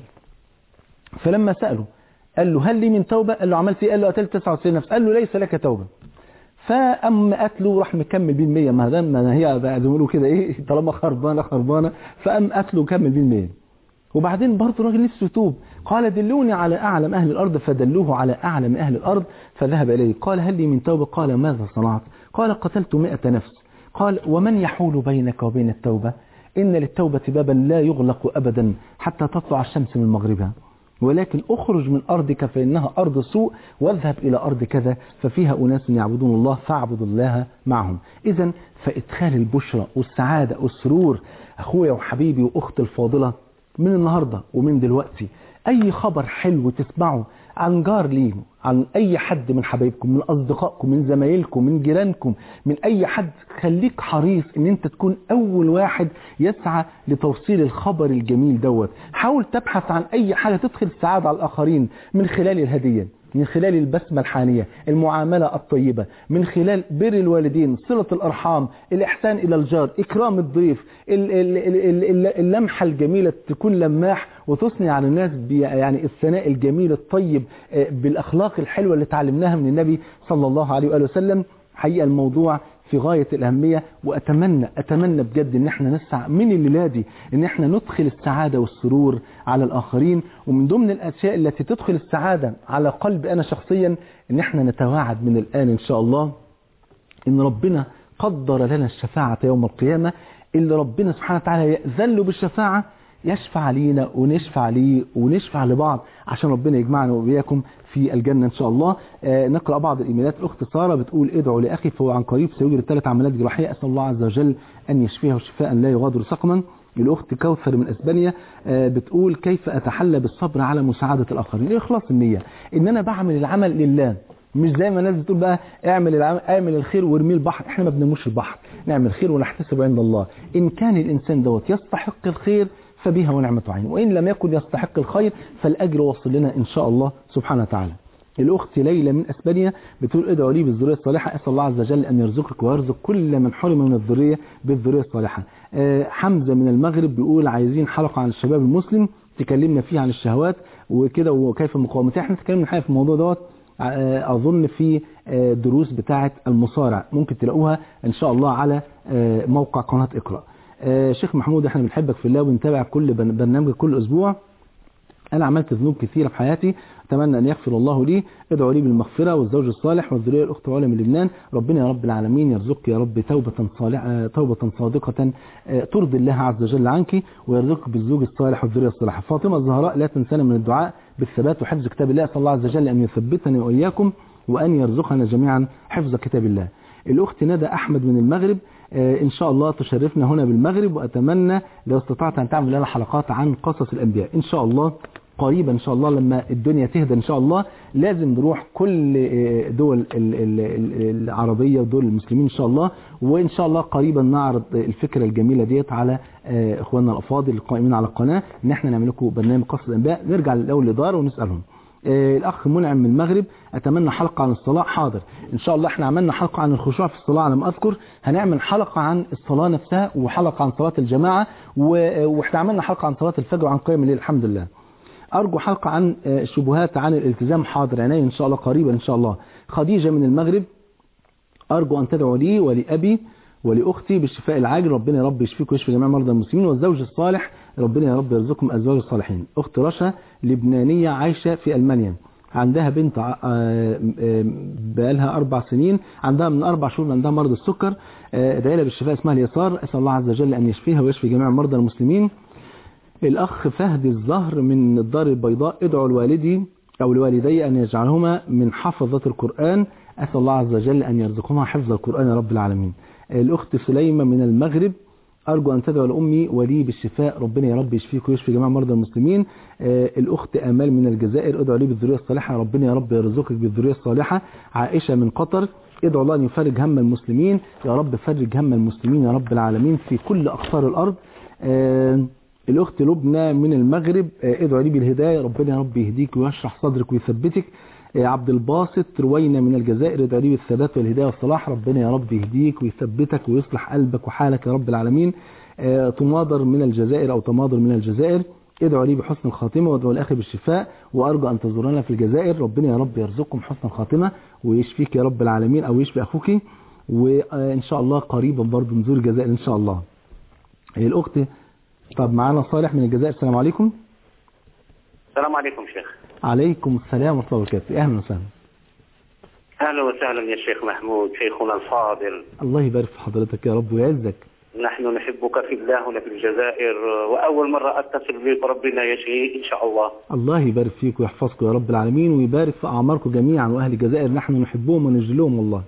فلما سأله قال له هل لي من توبة؟ قال له عملت ايه؟ قال له قتلت 99 نفس. قال له ليس لك توبة. فأم قتله راح مكمل بيه 100. ما هي بقى زي ما كده ايه، طالما خربانة فأم قتله وكمل بيه 100. وبعدين برضه الراجل نفسه يتوب، قال دلوني على أعلم أهل الأرض، فدلوه على أعلم أهل الأرض فذهب إليه. قال هل لي من توبة؟ قال ماذا صنعت؟ قال قتلت 100 نفس. قال ومن يحول بينك وبين التوبة؟ إن للتوبة بابا لا يغلق أبدا حتى تطلع الشمس من مغربها، ولكن اخرج من أرضك فإنها أرض سوء، واذهب إلى أرض كذا ففيها أناس يعبدون الله فاعبدوا الله معهم. إذن فإدخال البشرى والسعادة والسرور أخويا وحبيبي وأختي الفاضلة من النهاردة ومن دلوقتي، أي خبر حلو تسمعه عن جار ليه، عن أي حد من حبايبكم، من أصدقائكم، من زمايلكم، من جيرانكم، من أي حد، خليك حريص إن أنت تكون أول واحد يسعى لتوصيل الخبر الجميل دوت. حاول تبحث عن أي حاجة تدخل السعادة على الآخرين من خلال الهدية، من خلال البسمة الحانية، المعاملة الطيبة، من خلال بر الوالدين، صلة الأرحام، الإحسان إلى الجار، إكرام الضيف، اللمحة الجميلة، تكون لماح وتصنع على الناس يعني الثناء الجميل الطيب بالأخلاق الحلوة اللي تعلمناها من النبي صلى الله عليه وآله وسلم. حقيقة الموضوع في غاية الأهمية. وأتمنى بجد إن احنا نسعى من الليلة دي إن احنا ندخل السعادة والسرور على الآخرين. ومن ضمن الأشياء التي تدخل السعادة على قلب أنا شخصيا إن احنا نتواعد من الآن إن شاء الله إن ربنا قدر لنا الشفاعة يوم القيامة، اللي ربنا سبحانه وتعالى يأذن له بالشفاعة، يشفع لينا ونشفع ليه ونشفع لبعض عشان ربنا يجمعنا وإياكم في الجنة إن شاء الله. نقرأ بعض الإيميلات. الأخت سارة بتقول ادعوا لأخي فهو عن قريب سيجري 3 عمليات جراحية، أسأل الله عز وجل أن يشفيه شفاء لا يغادر سقما. الأخت كوثر من أسبانيا بتقول كيف أتحلى بالصبر على مساعدة الآخرين؟ إخلاص النية، إن أنا بعمل العمل لله، مش زي ما الناس بتقول بقى اعمل الخير وارميه البحر. احنا ما بنرموش البحر، نعمل خير ونحتسب عند الله. إن كان الإنسان دوت يستحق الخير فبها ونعمة عين، وإن لم يكن يستحق الخير فالأجر وصل لنا إن شاء الله سبحانه وتعالى. الأخت ليلى من أسبانيا بتقول ادعوا لي بالذرية الصالحة، أسأل الله عز وجل أن يرزقك ويرزق كل من حرم من الذرية بالذرية الصالحة. حمزة من المغرب بيقول عايزين حلقة عن الشباب المسلم تكلمنا فيه عن الشهوات وكده وكيف مقاومتها. احنا تكلمنا حاجة في الموضوع دوت أظن في دروس بتاعة المصارع، ممكن تلاقوها إن شاء الله على موقع قناة اقرأ. شيخ محمود احنا بنحبك في الله ونتابع كل برنامج كل أسبوع. أنا عملت ذنوب كثيرة في حياتي، أتمنى أن يغفر الله لي، ادعوا لي بالمغفرة والزوج الصالح والذرية. الأخت علا من لبنان، ربنا يا رب العالمين يرزقك يا رب توبة صادقة ترضي الله عز وجل عنك، ويرزقك بالزوج الصالح والذرية الصالحة. فاطمة الزهراء لا تنسانا من الدعاء بالثبات وحفظ كتاب الله، أسأل الله عز وجل أن يثبتني وإياكم وأن يرزقنا جميعا حفظ كتاب الله. الأخت ندى أحمد من المغرب، إن شاء الله تشرفنا هنا بالمغرب، وأتمنى لو استطعت أن تعمل لنا حلقات عن قصص الأنبياء إن شاء الله قريبا إن شاء الله لما الدنيا تهدى إن شاء الله. لازم نروح كل دول العربية ودول المسلمين إن شاء الله، وإن شاء الله قريبا نعرض الفكرة الجميلة ديت على إخواننا الأفاضل القائمين على القناة إن احنا نعمل لكم برنامج قصص الأنبياء. نرجع للأول الإدارة ونسألهم. الأخ منعم من المغرب أتمنى حلقة عن الصلاة. حاضر إن شاء الله، احنا عملنا حلقة عن الخشوع في الصلاة على ما أذكر، هنعمل حلقة عن الصلاة نفسها وحلقة عن صلاة الجماعة، واحنا عملنا حلقة عن صلاة الفجر وعن قيام الليل الحمد لله. أرجو حلقة عن شبهات عن الالتزام. حاضر عناية إن شاء الله قريبا إن شاء الله. خديجة من المغرب أرجو أن تدعو لي ولأبي ولأختي بالشفاء العاجل، ربنا يا رب يشفيك ويشفي جميع مرضى المسلمين، والزوج الصالح ربنا يا رب يرزقكم أزواج الصالحين. أخت رشا لبنانية عايشة في ألمانيا، عندها بنت بقالها 4 سنين، عندها من 4 شهور عندها مرض السكر، ادعي بالشفاء اسمها اليسار، أسأل الله عز وجل أن يشفيها ويشفي جميع مرضى المسلمين. الأخ فهد الزهر من الدار البيضاء ادعوا لوالدي أو لوالدي أن يجعلهما من حفظة القرآن، أسأل الله عز وجل أن يرزقهما حفظ القرآن يا رب العالمين. الأخت سليمة من المغرب أرجو أن تدعو لأمي ولي بالشفاء، ربنا يا رب يشفيك ويشفي جميع مرضى المسلمين. الأخت آمال من الجزائر ادعو لي بالذرية الصالحة، ربنا يا رب يرزقك بالذرية الصالحة. عائشة من قطر ادعو الله أن يفرج هم المسلمين، يا رب فرج هم المسلمين يا رب العالمين في كل أقطار الأرض. الأخت لبنى من المغرب ادعو لي بالهداية، ربنا يا رب يهديك ويشرح صدرك ويثبتك. عبد الباسط روينا من الجزائر ادعو لي بالثبات والهداية والصلاح، ربنا يا رب يهديك ويثبتك ويصلح قلبك وحالك يا رب العالمين. تماضر من الجزائر أو تماضر من الجزائر ادعو لي بحسن الخاتمة وادعو الأخي بالشفاء، وأرجو أن تزورنا في الجزائر، ربنا يا رب يرزقكم حسن الخاتمة ويشفيك يا رب العالمين أو يشفي أخوك، وإن شاء الله قريبا برضو نزور الجزائر إن شاء الله. الأخت طب معانا صالح من الجزائر، السلام عليكم. السلام عليكم شيخ. عليكم السلام ورحمة الله وبركاته، أهلا وسهلا. أهلا وسهلا يا شيخ محمود شيخنا الفاضل. الله يبارك في حضرتك يا رب ويعزك. نحن نحبك في الله هنا في الجزائر، وأول مرة أتصل بك، ربنا يشفيك إن شاء الله. الله يبارك فيك ويحفظك يا رب العالمين ويبارك في أعماركم جميعا، وأهل الجزائر نحن نحبهم ونجلهم والله.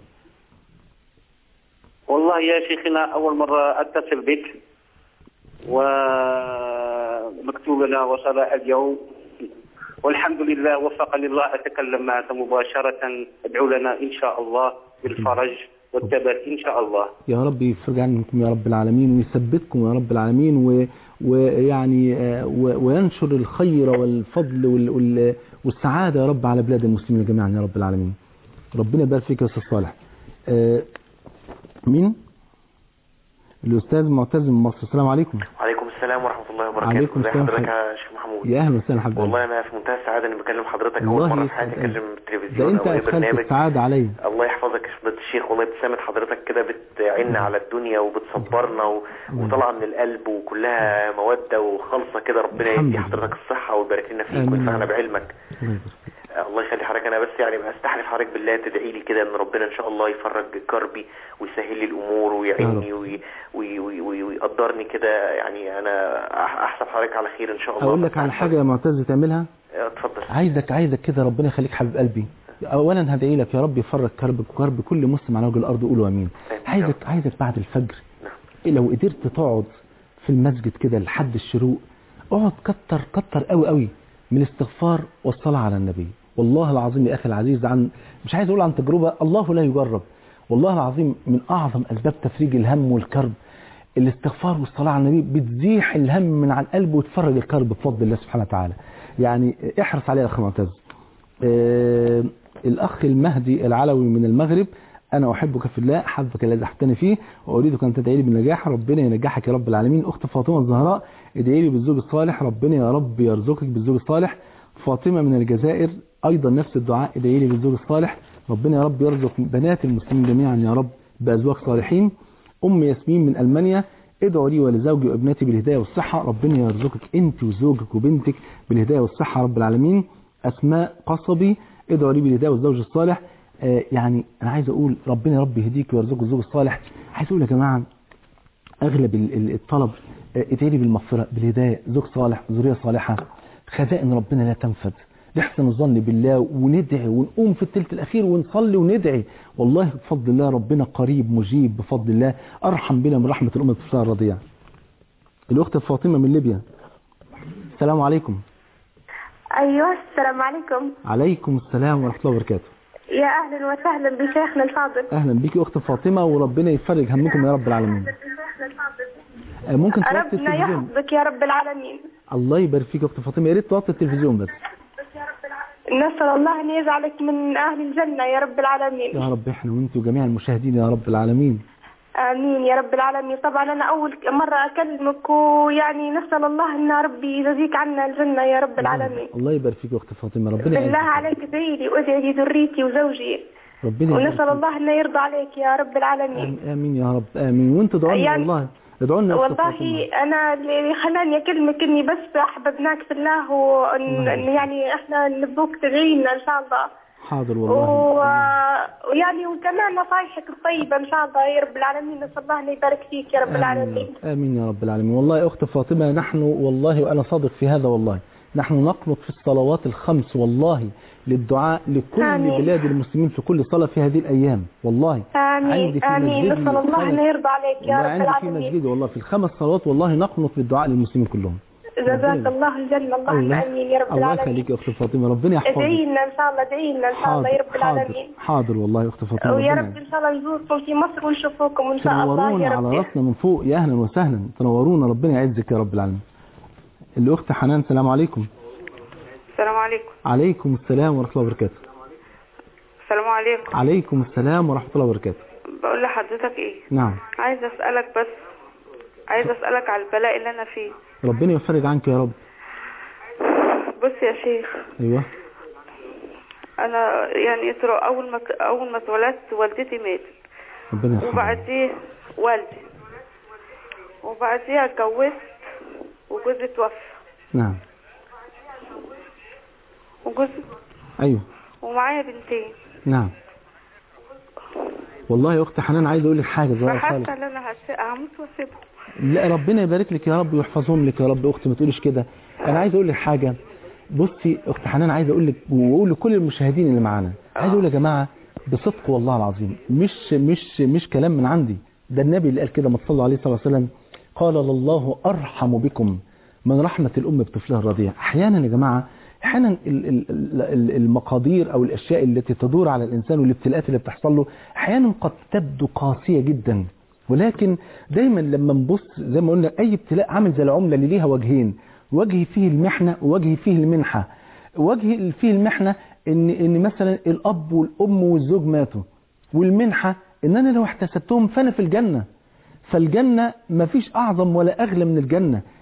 والله يا شيخنا أول مرة أتصل بك، ومكتوب لنا وصل اليوم، والحمد لله وفقني الله أتكلم معك مباشرة. ادعو لنا إن شاء الله بالفرج والثبات إن شاء الله. يا رب يفرج عنكم يا رب العالمين ويثبتكم يا رب العالمين، ويعني وينشر الخير والفضل والسعادة يا رب على بلاد المسلمين جميعا يا رب العالمين. ربنا يبارك فيك يا أستاذ صالح. مين؟ الأستاذ معتز من مصر، السلام عليكم. وعليكم السلام ورحمة الله وبركاته. عليكم ازي السلام. حضرتك يا شيخ محمود؟ يا اهلا وسهلا حبيبي. والله انا في منتهى السعادة اني بكلم حضرتك الله اول مرة في يسعدك. حياتي اكلم ده التلفزيون انت او اي ادخلت برنامج. السعادة عليا. الله يحفظك يا فضيلة الشيخ، والله ابتسامة حضرتك كده بتعيننا على الدنيا وبتصبرنا وطالعة من القلب وكلها مودة وخالصة كده. ربنا يدي حضرتك الصحة ويبارك لنا فيك وينفعنا بعلمك. الله يخلي حضرتك. انا بس يعني استحلف حضرتك بالله تدعي لي كده ان ربنا ان شاء الله يفرج كربي ويسهل لي الامور ويعيني ويقدرني كده. يعني انا احسب حضرتك على خير ان شاء الله. اقول لك على حاجة يا معتز تعملها. اتفضل. عايزك كده ربنا يخليك حبيب قلبي. اولا هدعي لك يا رب يفرج كربك وكرب كل مسلم على وجه الارض. قولوا امين. عايزك بعد الفجر لو قدرت تقعد في المسجد كده لحد الشروق، اقعد كتر قوي من الاستغفار والصلاة على النبي. والله العظيم يا اخي العزيز، مش عايز اقول عن تجربة، الله لا يجرب. والله العظيم من اعظم اسباب تفريج الهم والكرب الاستغفار والصلاة على النبي. بتزيح الهم من على القلب وتفرج الكرب بفضل الله سبحانه وتعالى. يعني احرص عليه يا اخي معتز. الاخ المهدي العلوي من المغرب، انا احبك في الله، حبك الذي احببتني فيه، واريدك ان تدعي لي بالنجاح. ربنا ينجحك يا رب العالمين. اخت فاطمه الزهراء، ادعي لي بالزوج الصالح، ربنا يا رب يرزقك بالزوج الصالح. فاطمه من الجزائر ايضا نفس الدعاء، ادعي لي بالزوج الصالح، ربنا يا رب يرزق بنات المسلمين جميعا يا رب بازواج صالحين. ام ياسمين من المانيا، ادعوا لي ولزوجي وابنتي بالهدايه والصحه، ربنا يرزقك انت وزوجك وبنتك بالهدايه والصحه رب العالمين. اسماء قصبي، ادعوا لي بالهدايه والزوج الصالح. يعني انا عايز اقول ربنا يا رب يهديك ويرزقك الزوج الصالح. عايز اقول يا جماعه اغلب الطلب، ادعي لي بالمغفره بالهدايه، زوج صالح، ذريه صالحه. خزائن ربنا لا تنفد. نحسن الظن بالله وندعي ونقوم في الثلث الاخير ونصلي وندعي. والله بفضل الله ربنا قريب مجيب بفضل الله. ارحم بنا من رحمه الام الطفله الرضيع. الاخت فاطمه من ليبيا، السلام عليكم. ايوه السلام عليكم. عليكم السلام ورحمه الله وبركاته. يا اهلا وسهلا بشيخنا الفاضل. اهلا بيكي اخت فاطمه، وربنا يفرج همكم يا رب العالمين. ممكن توطي التلفزيون؟ ربنا يحفظك يا رب العالمين. الله يبارك فيك يا اخت فاطمه، يا ريت توطي التلفزيون بس. نسأل الله ان يجعلك من اهل الجنه يا رب العالمين. يا رب احنا وانت وجميع المشاهدين يا رب العالمين. امين يا رب العالمين. طبعا انا اول مره اكلمك، ويعني نسال الله ان ربي يجزيك عنا الجنه يا رب العالمين. الله يبارك فيك يا اخت فاطمه، ربنا بالله عليك ادعي لي وادعي لي ذريتي وزوجي، ربنا ونسال الله انه يرضى عليك يا رب العالمين. امين يا رب امين. وانت ادعوا لنا يعني والله، ادعوا لنا. والله انا اللي خلاني اكلمك اني بس احببناك في الله، يعني احنا نبوك تدعي لنا ان شاء الله. حاضر والله. ويعني وكمان نصايحك الطيبه ان شاء الله يا رب العالمين. نسال الله انه يبارك فيك يا رب العالمين. امين يا رب العالمين. والله يا اخت فاطمه نحن والله، وانا صادق في هذا والله، نحن نقنط في الصلوات الخمس والله للدعاء لكل بلاد المسلمين في كل صلاة في هذه الأيام. والله آمين آمين. نسأل الله أن يرضى عليك يا رب العالمين. عندي في مسجدي والله في الخمس صلوات والله نقنط بالدعاء للمسلمين كلهم. جزاك الله الجنة. اللهم آمين يا رب العالمين. الله يخليك يا أخت فاطمة، ربنا يحفظك. ادعي لنا إن شاء الله، ادعي لنا إن شاء الله يا رب العالمين. حاضر والله يا أخت فاطمة. ويا رب إن شاء الله نزوركم في مصر ونشوفوكم إن شاء الله يا رب. تنورونا على راسنا من فوق، يا أهلا وسهلا، تنورونا، ربنا يعزك يا رب العالمين. الأخت حنان، السلام عليكم. السلام عليكم. عليكم السلام ورحمة الله وبركاته. السلام عليكم. عليكم السلام ورحمة الله وبركاته. بقول لحضرتك ايه؟ نعم. عايزة اسألك بس، عايزة اسألك على البلاء اللي انا فيه. ربنا يفرج عنك يا رب. بص يا شيخ. ايوه. انا يعني اول ما اتولدت والدتي ماتت. ربنا يرحمها. وبعديه والدي، وبعديها اتجوزت وجوزي توفى. نعم. وجوزي ايوه. ومعايا بنتين. نعم. والله يا اخت حنان عايز اقول لك حاجه صغيره خالص. فحتى انا هموت واسيبهم. لا ربنا يبارك لك يا رب ويحفظهم لك يا رب. اختي ما تقوليش كده. انا عايز اقول لك حاجه. بصي اخت حنان، عايز اقول لك واقول لكل المشاهدين اللي معانا، عايز اقول يا جماعه بصدق والله العظيم، مش كلام من عندي، ده النبي اللي قال كده، ما تصلوا عليه صلى الله عليه وسلم، قال الله ارحم بكم من رحمه الام بطفلها الرضيع. احيانا يا جماعه، احيانا المقادير او الاشياء التي تدور على الانسان والابتلاءات اللي بتحصل له احيانا قد تبدو قاسيه جدا، ولكن دايما لما نبص زي ما قلنا اي ابتلاء عامل زي العمله اللي ليها وجهين، وجه فيه المحنه ووجه فيه المنحه. وجه فيه المحنه ان مثلا الاب والام والزوج ماتوا، والمنحه ان انا لو احتسبتهم فانا في الجنه. فالجنه مفيش اعظم ولا اغلى من الجنه.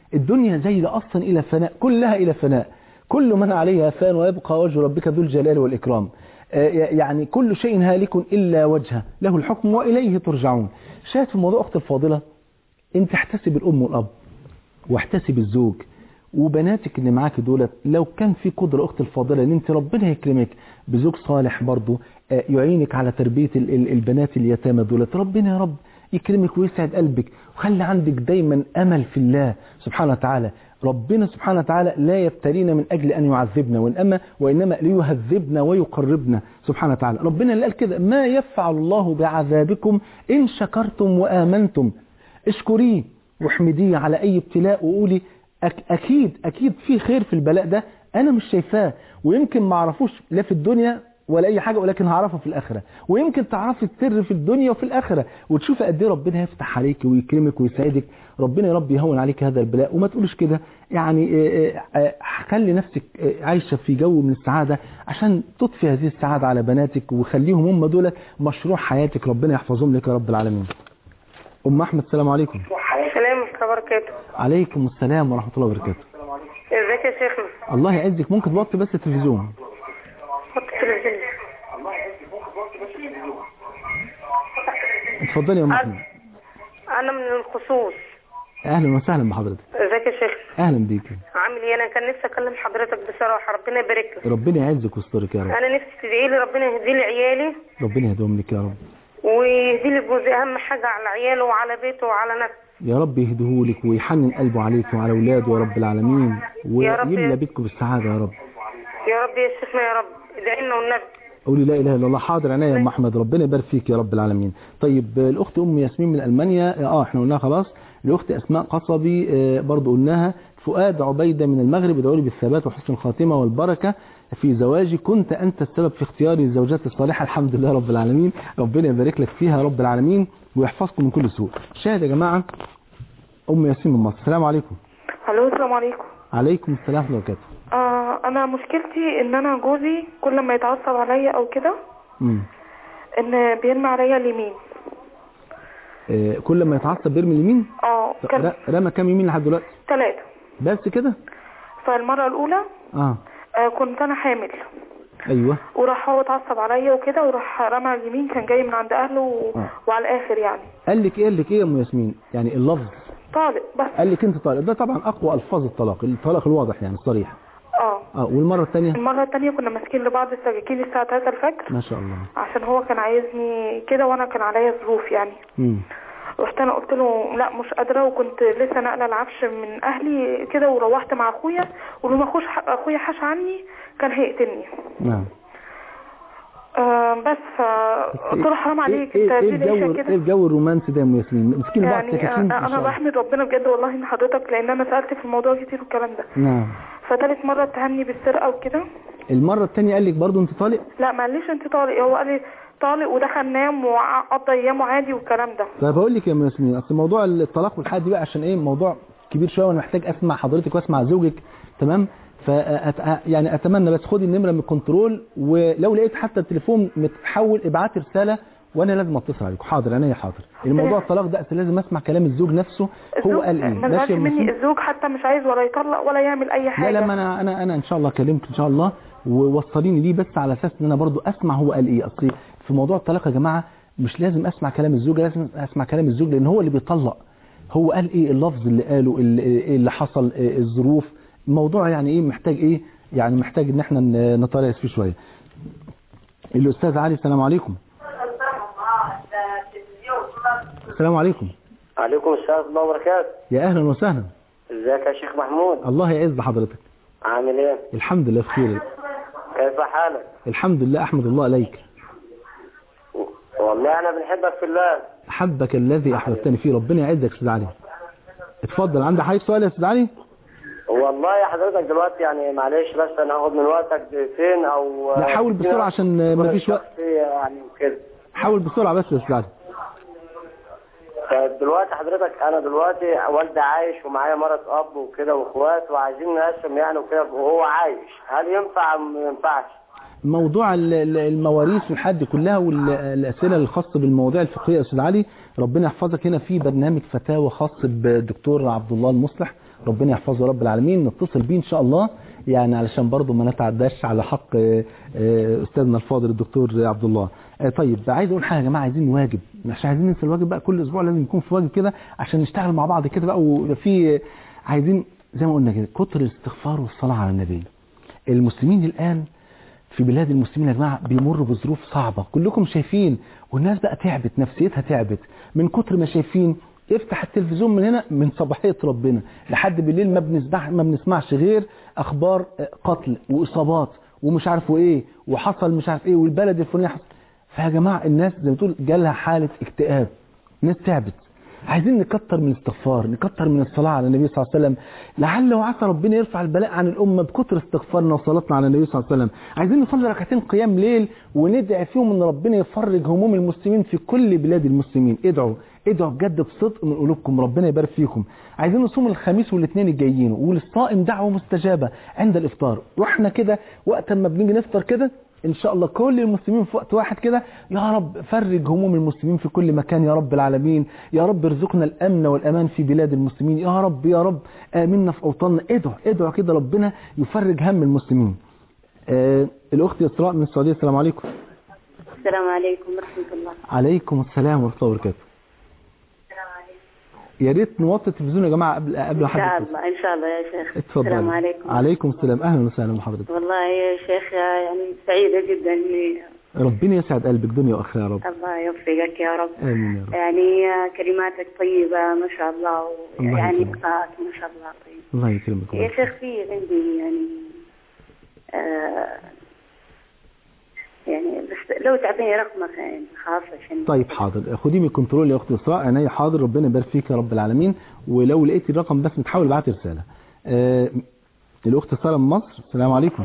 الدنيا زايلة أصلا إلى فناء، كلها إلى فناء، كل من عليها فان ويبقى وجه ربك ذو الجلال والإكرام. يعني كل شيء هالك إلا وجهه له الحكم وإليه ترجعون. شاهد في موضوع أخت الفاضلة، انت احتسب الأم والأب واحتسب الزوج وبناتك اللي معاك دولت، لو كان في قدرة أخت الفاضلة ان انت ربنا يكرمك بزوج صالح برضو يعينك على تربية البنات اليتامى دولت، ربنا يا رب يكرمك ويسعد قلبك، وخلي عندك دايما أمل في الله سبحانه وتعالى. ربنا سبحانه وتعالى لا يبتلينا من أجل أن يعذبنا وإنما ليهذبنا ويقربنا سبحانه وتعالى. ربنا اللي قال كده: ما يفعل الله بعذابكم إن شكرتم وآمنتم. اشكريه واحمديه على أي ابتلاء وقولي أكيد في خير في البلاء ده أنا مش شايفاه، ويمكن ما اعرفوش لا في الدنيا ولا أي حاجة، ولكن هعرفه في الآخرة، ويمكن تعرفي السر في الدنيا وفي الآخرة، وتشوفي قد ايه ربنا يفتح عليك ويكرمك ويسعدك. ربنا يا رب يهون عليك هذا البلاء، وما تقولش كده يعني خلي نفسك عايشة في جو من السعادة عشان تضفي هذه السعادة على بناتك، وخليهم هم دول مشروع حياتك، ربنا يحفظهم لك يا رب العالمين. أم أحمد السلام عليكم. السلام ورحمة الله وبركاته. عليكم السلام ورحمة الله وبركاته. ازيك يا شيخنا؟ الله يعزك. ممكن توطي بس التلفزيون؟ حط التلفزيون. اتفضلي يا أم أحمد. أنا من الخصوص. أهلا وسهلا بحضرتك. ازيك يا شيخنا؟ أهلا بيك. عامل ايه؟ أنا كان نفسي أكلم حضرتك بصراحة، ربنا يبارك لك. ربنا يعزك ويسترك يا رب. أنا نفسي تدعي لي ربنا يهدي لي عيالي. ربنا يهديهم لك يا رب. ويهدي لي جوزي، أهم حاجة على عياله وعلى بيته وعلى نفسه. يا رب يهديهولك ويحنن قلبه عليك وعلى اولاده يا رب العالمين، ويملى بيتكم بالسعاده يا رب. يا رب يا شيخنا، يا رب ادعي لنا والنبي. قولي لا اله الا الله. حاضر عينيا يا ام احمد، ربنا يبارك فيك يا رب العالمين. طيب الاخت ام ياسمين من المانيا احنا قلناها خلاص. الاخت اسماء قصبي برضو قلناها. فؤاد عبيده من المغرب: ادعوا لي بالثبات وحسن الخاتمه والبركه في زواجي، كنت انت السبب في اختياري الزوجات الصالحه. الحمد لله رب العالمين، ربنا يبارك لك فيها يا رب العالمين ويحفظكم من كل سوء. شاهد يا جماعه ام ياسين من مصر. السلام عليكم. الو السلام عليكم. عليكم السلام ورحمه الله وبركاته. انا مشكلتي ان انا جوزي كل ما يتعصب عليا او كده ان بيرمي عليا اليمين. كل ما يتعصب بيرمي اليمين؟ رمى كام يمين لحد دلوقتي؟ 3 بس كده؟ فالمره الاولى كنت انا حامل. ايوه. وراح هو اتعصب عليا وكده وراح رمى اليمين، كان جاي من عند اهله وعلى الاخر يعني. قال لك ايه يا ام ياسمين؟ يعني اللفظ طالق بس. قال لك انت طالق، ده طبعا اقوى الفاظ الطلاق الواضح يعني الصريح. والمره الثانيه؟ المره الثانيه كنا ماسكين لبعض السكاكين الساعه 3 الفجر. ما شاء الله. عشان هو كان عايزني كده وانا كان عليا ظروف يعني. رحت انا قلت له لا مش قادره، وكنت لسه ناقله العفش من اهلي كده، وروحت مع اخويا، ولما اخويا حاش عني كان هيقتلني. نعم. بس فقلت له حرام عليك انت ايه الجو الرومانسي ده يا ام ياسمين؟ مسكين بعض سكاكين. انا بحمد ربنا بجد والله ان حضرتك، لان انا سالت في الموضوع كتير والكلام ده. نعم. فثالث مره اتهمني بالسرقه وكده. المره الثانيه قال لك برضه انت طالق؟ لا ما قاليش انت طالق، هو قال لي طالق ودخل نام وقضى ايامه عادي والكلام ده. طيب هقول لك يا ام ياسمين، اصل موضوع الطلاق والحد دي بقى عشان ايه موضوع كبير شويه، وانا محتاج اسمع حضرتك واسمع زوجك، تمام؟ يعني اتمنى بس خدي النمره من الكنترول، ولو لقيت حتى التليفون متحول ابعت رساله وانا لازم اتصل عليكم. حاضر عينيا حاضر. الموضوع الطلاق ده لازم اسمع كلام الزوج نفسه، هو قال ايه. ما زعلش مني الزوج حتى مش عايز ولا يطلق ولا يعمل اي حاجه. لا ما انا ان شاء الله اكلمك ان شاء الله، ووصليني ليه بس على اساس ان انا برضو اسمع هو قال ايه. اصل في موضوع الطلاق يا جماعه مش لازم اسمع كلام الزوج، لازم اسمع كلام الزوج، لان هو اللي بيطلق، هو قال ايه، اللفظ اللي قاله، اللي حصل، الظروف. الموضوع يعني ايه محتاج ايه، يعني محتاج ان احنا نطالع فيه شويه. الاستاذ علي السلام عليكم. السلام عليكم. عليكم السلام ورحمه الله وبركاته. يا اهلا وسهلا. ازيك يا شيخ محمود؟ الله يعز حضرتك. عامل ايه؟ الحمد لله بخير. كيف حالك؟ الحمد لله احمد الله عليك. والله انا بنحبك في الله. احبك الذي احببتني فيه، ربنا يعزك يا استاذ علي. اتفضل. عندك حاجه سؤال يا استاذ علي؟ والله يا حضرتك دلوقتي يعني معلش بس انا هاخد من وقتك دقيقتين او لا حاول بسرعه عشان ما فيش وقت يعني كده. حاول بسرعه بس يا استاذ علي. دلوقتي حضرتك انا دلوقتي والدي عايش ومعايا مرات اب وكده واخوات وعايزين نقسم يعني وكده، وهو عايش، هل ينفع ما ينفعش؟ موضوع المواريث والحد كلها والاسئله الخاصه بالمواضيع الفقهيه يا استاذ علي، ربنا يحفظك، هنا في برنامج فتاوى خاص بالدكتور عبد الله المصلح، ربنا يحفظه رب العالمين. نتصل بيه ان شاء الله يعني علشان برضو ما نتعداش على حق استاذنا الفاضل الدكتور عبد الله. طيب عايز اقول حاجه يا جماعه، عايزين واجب، مش عايزين ننسى الواجب بقى، كل اسبوع لازم يكون في واجب كده عشان نشتغل مع بعض كده بقى. وفي عايزين زي ما قلنا كده كتر الاستغفار والصلاه على النبي. المسلمين الان في بلاد المسلمين يا جماعه بيمروا بظروف صعبه كلكم شايفين، والناس بقى تعبت، نفسيتها تعبت من كتر ما شايفين. افتح التلفزيون من هنا من صباحيه ربنا لحد بالليل ما بنسمعش غير اخبار قتل واصابات ومش عارف ايه وحصل مش عارف ايه والبلد الفلاني حصل. فيا جماعه الناس زي ما بتقول جالها حاله اكتئاب، الناس تعبت. عايزين نكتر من الاستغفار، نكتر من الصلاه على النبي صلى الله عليه وسلم، لعل وعسى ربنا يرفع البلاء عن الامه بكتر استغفارنا وصلاتنا على النبي صلى الله عليه وسلم. عايزين نصلي ركعتين قيام ليل وندعي فيهم ان ربنا يفرج هموم المسلمين في كل بلاد المسلمين. ادعوا بجد بصدق من قلوبكم، ربنا يبارك فيكم. عايزين نصوم الخميس والاثنين الجايين، وللصائم دعوه مستجابه عند الافطار. واحنا كده وقت ما بنيجي نفطر كده ان شاء الله كل المسلمين في وقت واحد كده، يا رب فرج هموم المسلمين في كل مكان يا رب العالمين، يا رب ارزقنا الامن والامان في بلاد المسلمين، يا رب يا رب امنا في اوطاننا. ادعوا كده ربنا يفرج هم المسلمين. الاخت اسراء من السعوديه، السلام عليكم. السلام عليكم ورحمه الله. عليكم السلام ورحمه الله وبركاته. يا ريت نوطي التلفزيون يا جماعه قبل حد. ان شاء الله يا شيخ. اتفضل. السلام عليكم. عليكم السلام، اهلا وسهلا بحضرتك. والله يا شيخ يعني سعيده جدا اني ربنا يسعد قلبك دنيا واخره يا رب. الله يوفقك يا رب. امين يا رب. يعني كلماتك طيبه ما شاء الله، ويعني لقاءك ما شاء الله طيب. الله يكرمك يا شيخ في عندي يعني بس لو تعطيني رقمك يعني خاص عشان. طيب حاضر، خدي من كنترول يا اختي اسراء. عينيا حاضر، ربنا يبارك فيك يا رب العالمين. ولو لقيتي الرقم بس تحاول ابعتي رساله. الاخت ساره من مصر، السلام عليكم.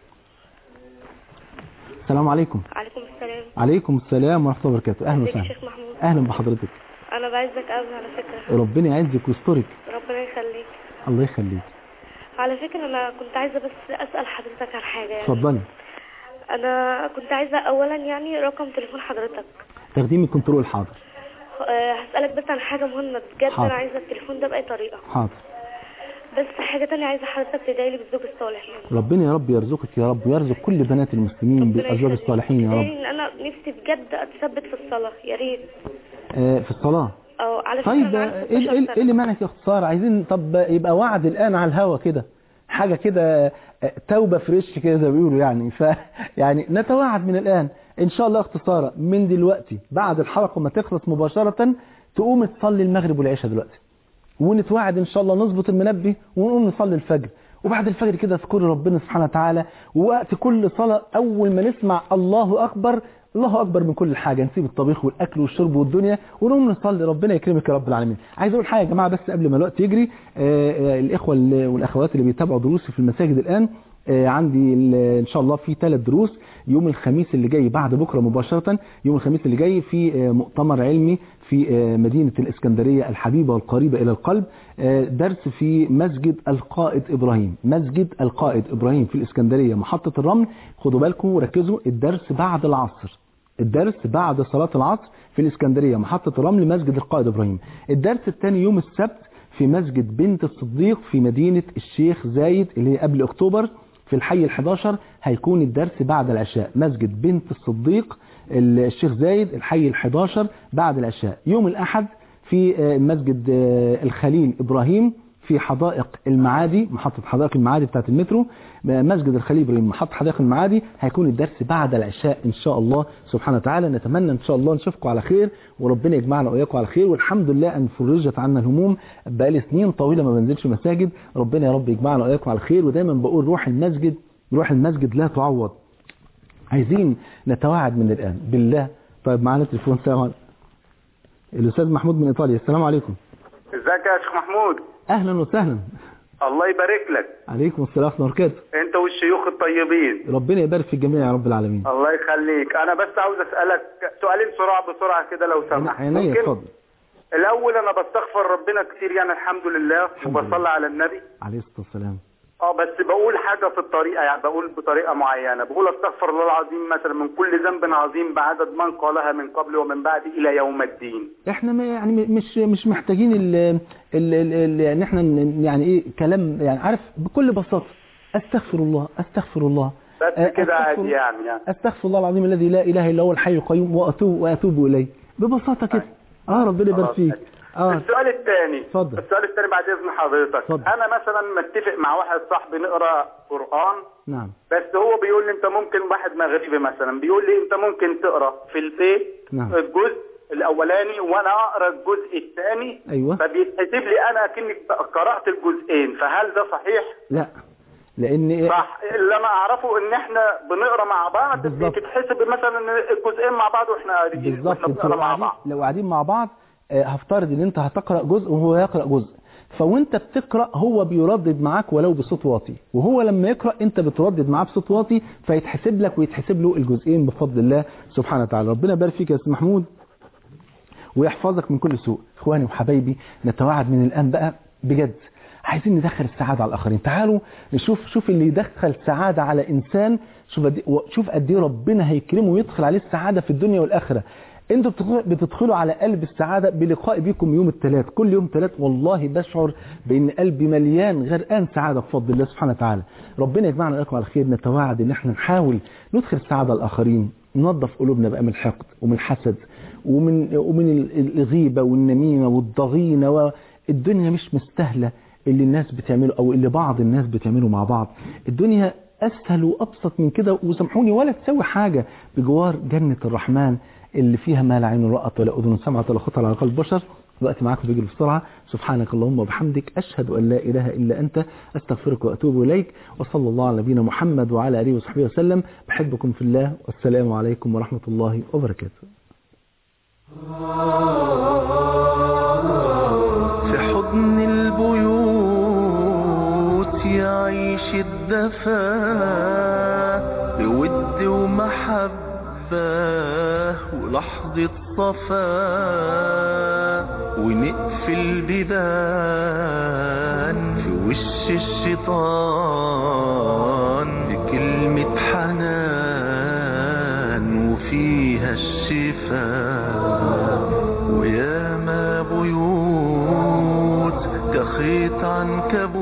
السلام عليكم. عليكم السلام. عليكم السلام ورحمه الله وبركاته. اهلا وسهلا. شيخ محمود. اهلا بحضرتك. انا بعزك قوي على فكره. ربنا يعزك ويسترك. ربنا يخليك. الله يخليك. على فكره انا كنت عايزه بس اسال حضرتك عن حاجه يعني. اتفضلي. انا كنت عايزه اولا يعني رقم تليفون حضرتك. تاخديه من كنترول. حاضر. هسالك بس عن حاجه مهمه بجد. حاضر. انا عايزه التليفون ده باي طريقه. حاضر. بس حاجه ثانيه عايزه حضرتك تدعي لي بالزوج الصالح يعني. ربنا يا رب يرزقك يا رب، ويرزق كل بنات المسلمين بالازواج الصالحين يا رب. ان انا نفسي بجد اتثبت في الصلاه يا ريت. في الصلاه. على فكره. طيب ايه اللي معنى اختصار؟ عايزين طب يبقى وعد الان على الهوا كده، حاجه كده توبه فريش كده زي ما بيقولوا يعني. يعني نتوعد من الان ان شاء الله اختصارا من دلوقتي بعد الحلقه ما تخلص مباشره تقوم تصلي المغرب والعشاء دلوقتي، ونتوعد ان شاء الله نظبط المنبه ونقوم نصلي الفجر، وبعد الفجر كده اذكري ربنا سبحانه وتعالى، ووقت كل صلاه اول ما نسمع الله اكبر الله اكبر من كل حاجه نسيب الطبيخ والاكل والشرب والدنيا ونقوم نصلي. ربنا يكرمك يا رب العالمين. عايز اقول حاجه يا جماعه بس قبل ما الوقت يجري. الاخوه والاخوات اللي بيتابعوا دروسي في المساجد الان، عندي ان شاء الله في 3 دروس يوم الخميس اللي جاي بعد بكره مباشره. يوم الخميس اللي جاي في مؤتمر علمي في مدينه الاسكندريه الحبيبه والقريبه الى القلب، درس في مسجد القائد ابراهيم. مسجد القائد ابراهيم في الاسكندريه محطه الرمل. خدوا بالكم وركزوا، الدرس بعد العصر، الدرس بعد صلاه العصر في الاسكندريه محطه الرمل مسجد القائد ابراهيم. الدرس الثاني يوم السبت في مسجد بنت الصديق في مدينه الشيخ زايد اللي هي قبل اكتوبر في الحي ال11. هيكون الدرس بعد العشاء مسجد بنت الصديق الشيخ زايد الحي ال11 بعد العشاء. يوم الأحد في مسجد الخليل إبراهيم في حدائق المعادي، محطة حدائق المعادي بتاعت المترو، مسجد الخليل إبراهيم محطة حدائق المعادي. هيكون الدرس بعد العشاء إن شاء الله سبحانه وتعالى. نتمنى إن شاء الله نشوفكم على خير وربنا يجمعنا وإياكم على خير، والحمد لله أن فرجت عنا الهموم. بقالي سنين طويلة ما بنزلش مساجد، ربنا يا رب يجمعنا وإياكم على خير. ودايما بقول روح المسجد لا تعوض. عايزين نتواعد من الآن بالله. طيب معانا تليفون. السلام عليكم. الأستاذ محمود من إيطاليا، السلام عليكم. ازيك يا شيخ محمود؟ أهلا وسهلا. الله يبارك لك. عليكم السلام ورحمة الله وبركاته. انت والشيوخ الطيبين. ربنا يبارك في الجميع يا رب العالمين. الله يخليك. انا بس عاوز اسالك سؤالين بسرعه كده لو سمحت. عينيا اتفضل. الاول انا بستغفر ربنا كتير يعني الحمد لله وبصلي على النبي عليه الصلاه والسلام. بس بقول حاجة في الطريقة، يعني بقول بطريقة معينة، بقول استغفر الله العظيم مثلا من كل ذنب عظيم بعدد من قالها من قبل ومن بعد إلى يوم الدين. احنا يعني مش محتاجين ان احنا يعني ايه كلام، يعني عارف بكل بساطة استغفر الله استغفر الله بس كده عادي يعني استغفر الله العظيم الذي لا اله الا هو الحي القيوم واتوب اليه ببساطة كده. ربنا يبارك فيك. السؤال الثاني اتفضل. السؤال الثاني بعد اذن حضرتك. فضل. انا مثلا متفق مع واحد صاحبي نقرا قرآن، نعم، بس هو بيقول لي انت ممكن، واحد مغربي مثلا بيقول لي انت ممكن تقرا في البيت نعم. الجزء الاولاني وانا اقرا الجزء الثاني. ايوه، فبيتحسب لي انا اكني قرات الجزئين، فهل ده صحيح؟ لا، لان صح. اللي انا اعرفه ان احنا بنقرا مع بعض، بتتحسب مثلا الجزئين مع بعض واحنا قاعدين بنقرا مع بعض. لو قاعدين مع بعض هفترض ان انت هتقرا جزء وهو يقرا جزء، فوانت بتقرا هو بيردد معاك ولو بصوت واطي، وهو لما يقرا انت بتردد معاه بصوت واطي، فيتحسب لك ويتحسب له الجزئين بفضل الله سبحانه وتعالى. ربنا يبارك فيك يا استاذ محمود ويحفظك من كل سوء. اخواني وحبايبي، نتوعد من الان بقى بجد، عايزين ندخل السعاده على الاخرين. تعالوا نشوف اللي يدخل سعاده على انسان، شوف قد ايه ربنا هيكرمه ويدخل عليه السعاده في الدنيا والاخره. انتوا بتدخلوا على قلب السعادة بلقاء بكم يوم الثلاث، كل يوم ثلاث والله بشعر بان قلبي مليان غرقان سعادة بفضل الله سبحانه وتعالى. ربنا يجمعنا لكم على خير. نتواعد ان احنا نحاول ندخل السعادة الاخرين، ننظف قلوبنا بقى من الحقد ومن الحسد ومن الغيبة والنميمة والضغينة. والدنيا مش مستاهلة اللي الناس بتعمله او اللي بعض الناس بتعمله مع بعض. الدنيا اسهل وابسط من كده، وسامحوني ولا تسوي حاجة بجوار جنة الرحمن اللي فيها ما لا عين رأت ولا أذن سمعت ولا خطر على قلب بشر. الوقت معاكم بيجري بسرعة. سبحانك اللهم وبحمدك، أشهد أن لا إله إلا أنت، أستغفرك وأتوب إليك، وصلى الله على نبينا محمد وعلى آله وصحبه وسلم. بحبكم في الله، والسلام عليكم ورحمة الله وبركاته. في حضن البيوت يعيش الدفا بود ومحبة ولحظة صفاء، ونقفل بيبان في وش الشيطان بكلمة حنان وفيها الشفاء. وياما بيوت كخيط عنكبوت